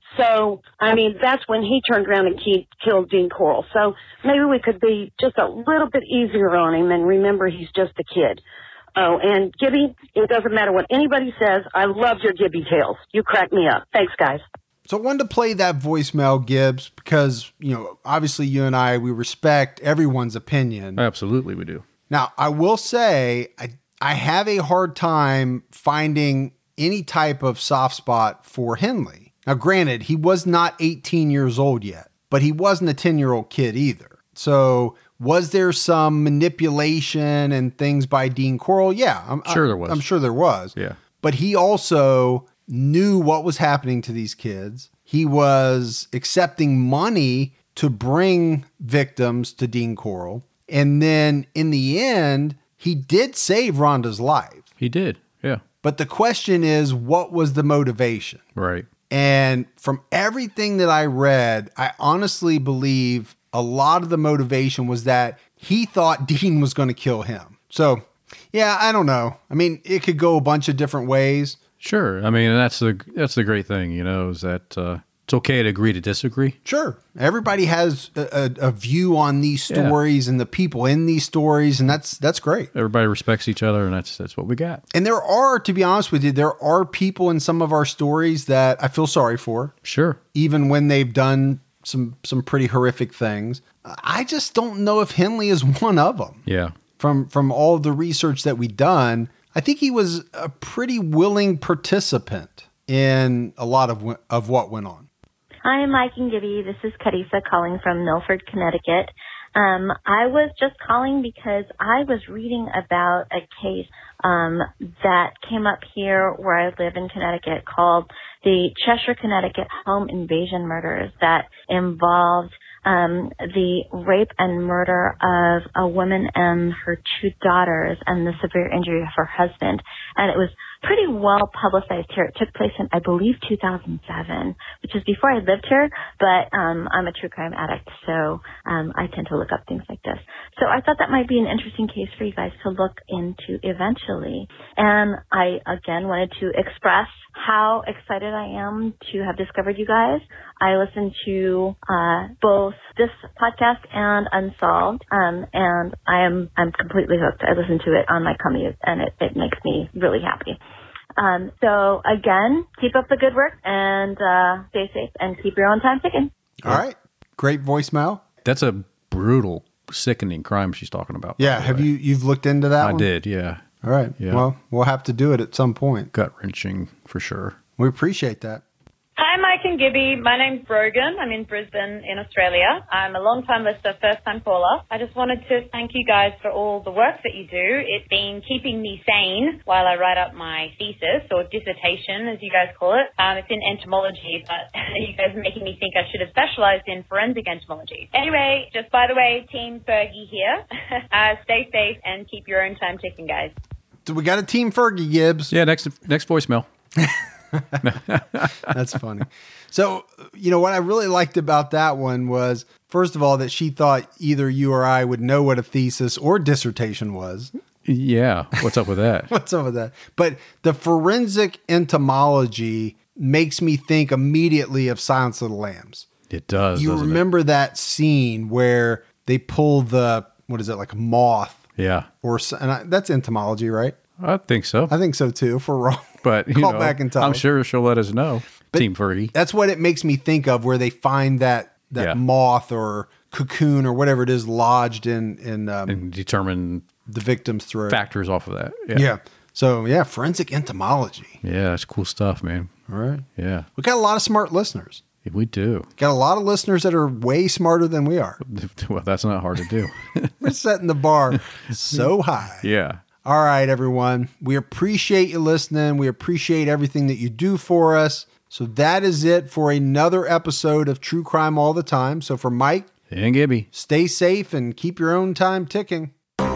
So, I mean, that's when he turned around and he killed Dean Corll. So maybe we could be just a little bit easier on him and remember he's just a kid. Oh, and Gibby, it doesn't matter what anybody says. I love your Gibby tales. You crack me up. Thanks, guys. So I wanted to play that voicemail, Gibbs, because, you know, obviously you and I, we respect everyone's opinion. Absolutely, we do. Now, I will say, I, I have a hard time finding any type of soft spot for Henley. Now, granted, he was not eighteen years old yet, but he wasn't a ten-year-old kid either. So was there some manipulation and things by Dean Corll? Yeah. I'm sure I, there was. I'm sure there was. Yeah. But he also knew what was happening to these kids. He was accepting money to bring victims to Dean Corll. And then in the end, he did save Rhonda's life. He did. Yeah. But the question is, what was the motivation? Right. And from everything that I read, I honestly believe a lot of the motivation was that he thought Dean was going to kill him. So, yeah, I don't know. I mean, it could go a bunch of different ways. Sure. I mean, that's the that's the great thing, you know, is that uh, it's okay to agree to disagree. Sure. Everybody has a, a, a view on these stories yeah. and the people in these stories, and that's that's great. Everybody respects each other, and that's that's what we got. And there are, to be honest with you, there are people in some of our stories that I feel sorry for. Sure. Even when they've done some some pretty horrific things. I just don't know if Henley is one of them. Yeah. From from all of the research that we've done, I think he was a pretty willing participant in a lot of of what went on. Hi, Mike and Gibby. This is Kadisa calling from Milford, Connecticut. Um, I was just calling because I was reading about a case um, that came up here where I live in Connecticut called the Cheshire, Connecticut home invasion murders that involved um, the rape and murder of a woman and her two daughters and the severe injury of her husband. And it was pretty well publicized here. It took place in, I believe, two thousand seven, which is before I lived here, but um, I'm a true crime addict, so um, I tend to look up things like this. So I thought that might be an interesting case for you guys to look into eventually. And I, again, wanted to express how excited I am to have discovered you guys. I listen to uh, both this podcast and Unsolved, um, and I am I'm completely hooked. I listen to it on my commute, and it, it makes me really happy. Um, so again, keep up the good work and uh, stay safe and keep your own time ticking. All right. Great voicemail. That's a brutal, sickening crime she's talking about. Yeah. Have you, you've looked into that I one? did. Yeah. All right. Yeah. Well, we'll have to do it at some point. Gut wrenching for sure. We appreciate that. Hi, Mike and Gibby. My name's Brogan. I'm in Brisbane in Australia. I'm a long-time listener, first-time caller. I just wanted to thank you guys for all the work that you do. It's been keeping me sane while I write up my thesis, or dissertation, as you guys call it. Um, it's in entomology, but you guys are making me think I should have specialized in forensic entomology. Anyway, just by the way, Team Fergie here. uh, stay safe and keep your own time ticking, guys. So we got a Team Fergie, Gibbs. Yeah, next next voicemail. That's funny. So, you know, what I really liked about that one was, first of all, that she thought either you or I would know what a thesis or dissertation was. Yeah. What's up with that? What's up with that? But the forensic entomology makes me think immediately of Silence of the Lambs. It does. You remember it? that scene where they pull the, what is it, like a moth? Yeah. Or and I, that's entomology, right? I think so. I think so too, if we're wrong. But you Call know, back and tell I'm us. sure she'll let us know. But Team Fergie. That's what it makes me think of, where they find that that yeah. moth or cocoon or whatever it is lodged in in um, and determine the victim's throat. Factors off of that. Yeah. yeah. So yeah, forensic entomology. Yeah, that's cool stuff, man. All right. Yeah. We got a lot of smart listeners. Yeah, we do. Got a lot of listeners that are way smarter than we are. Well, that's not hard to do. We're setting the bar so high. Yeah. All right, everyone. We appreciate you listening. We appreciate everything that you do for us. So that is it for another episode of True Crime All the Time. So for Mike and Gibby, stay safe and keep your own time ticking.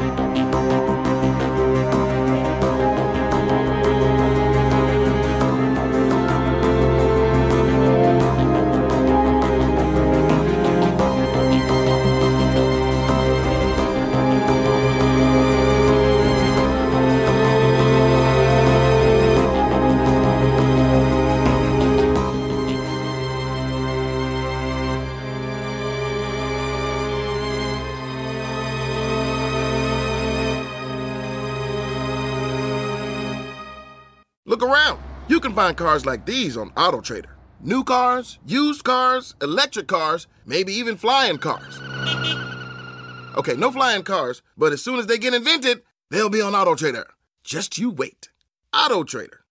Look around. You can find cars like these on AutoTrader. New cars, used cars, electric cars, maybe even flying cars. Okay, no flying cars, but as soon as they get invented, they'll be on AutoTrader. Just you wait. AutoTrader.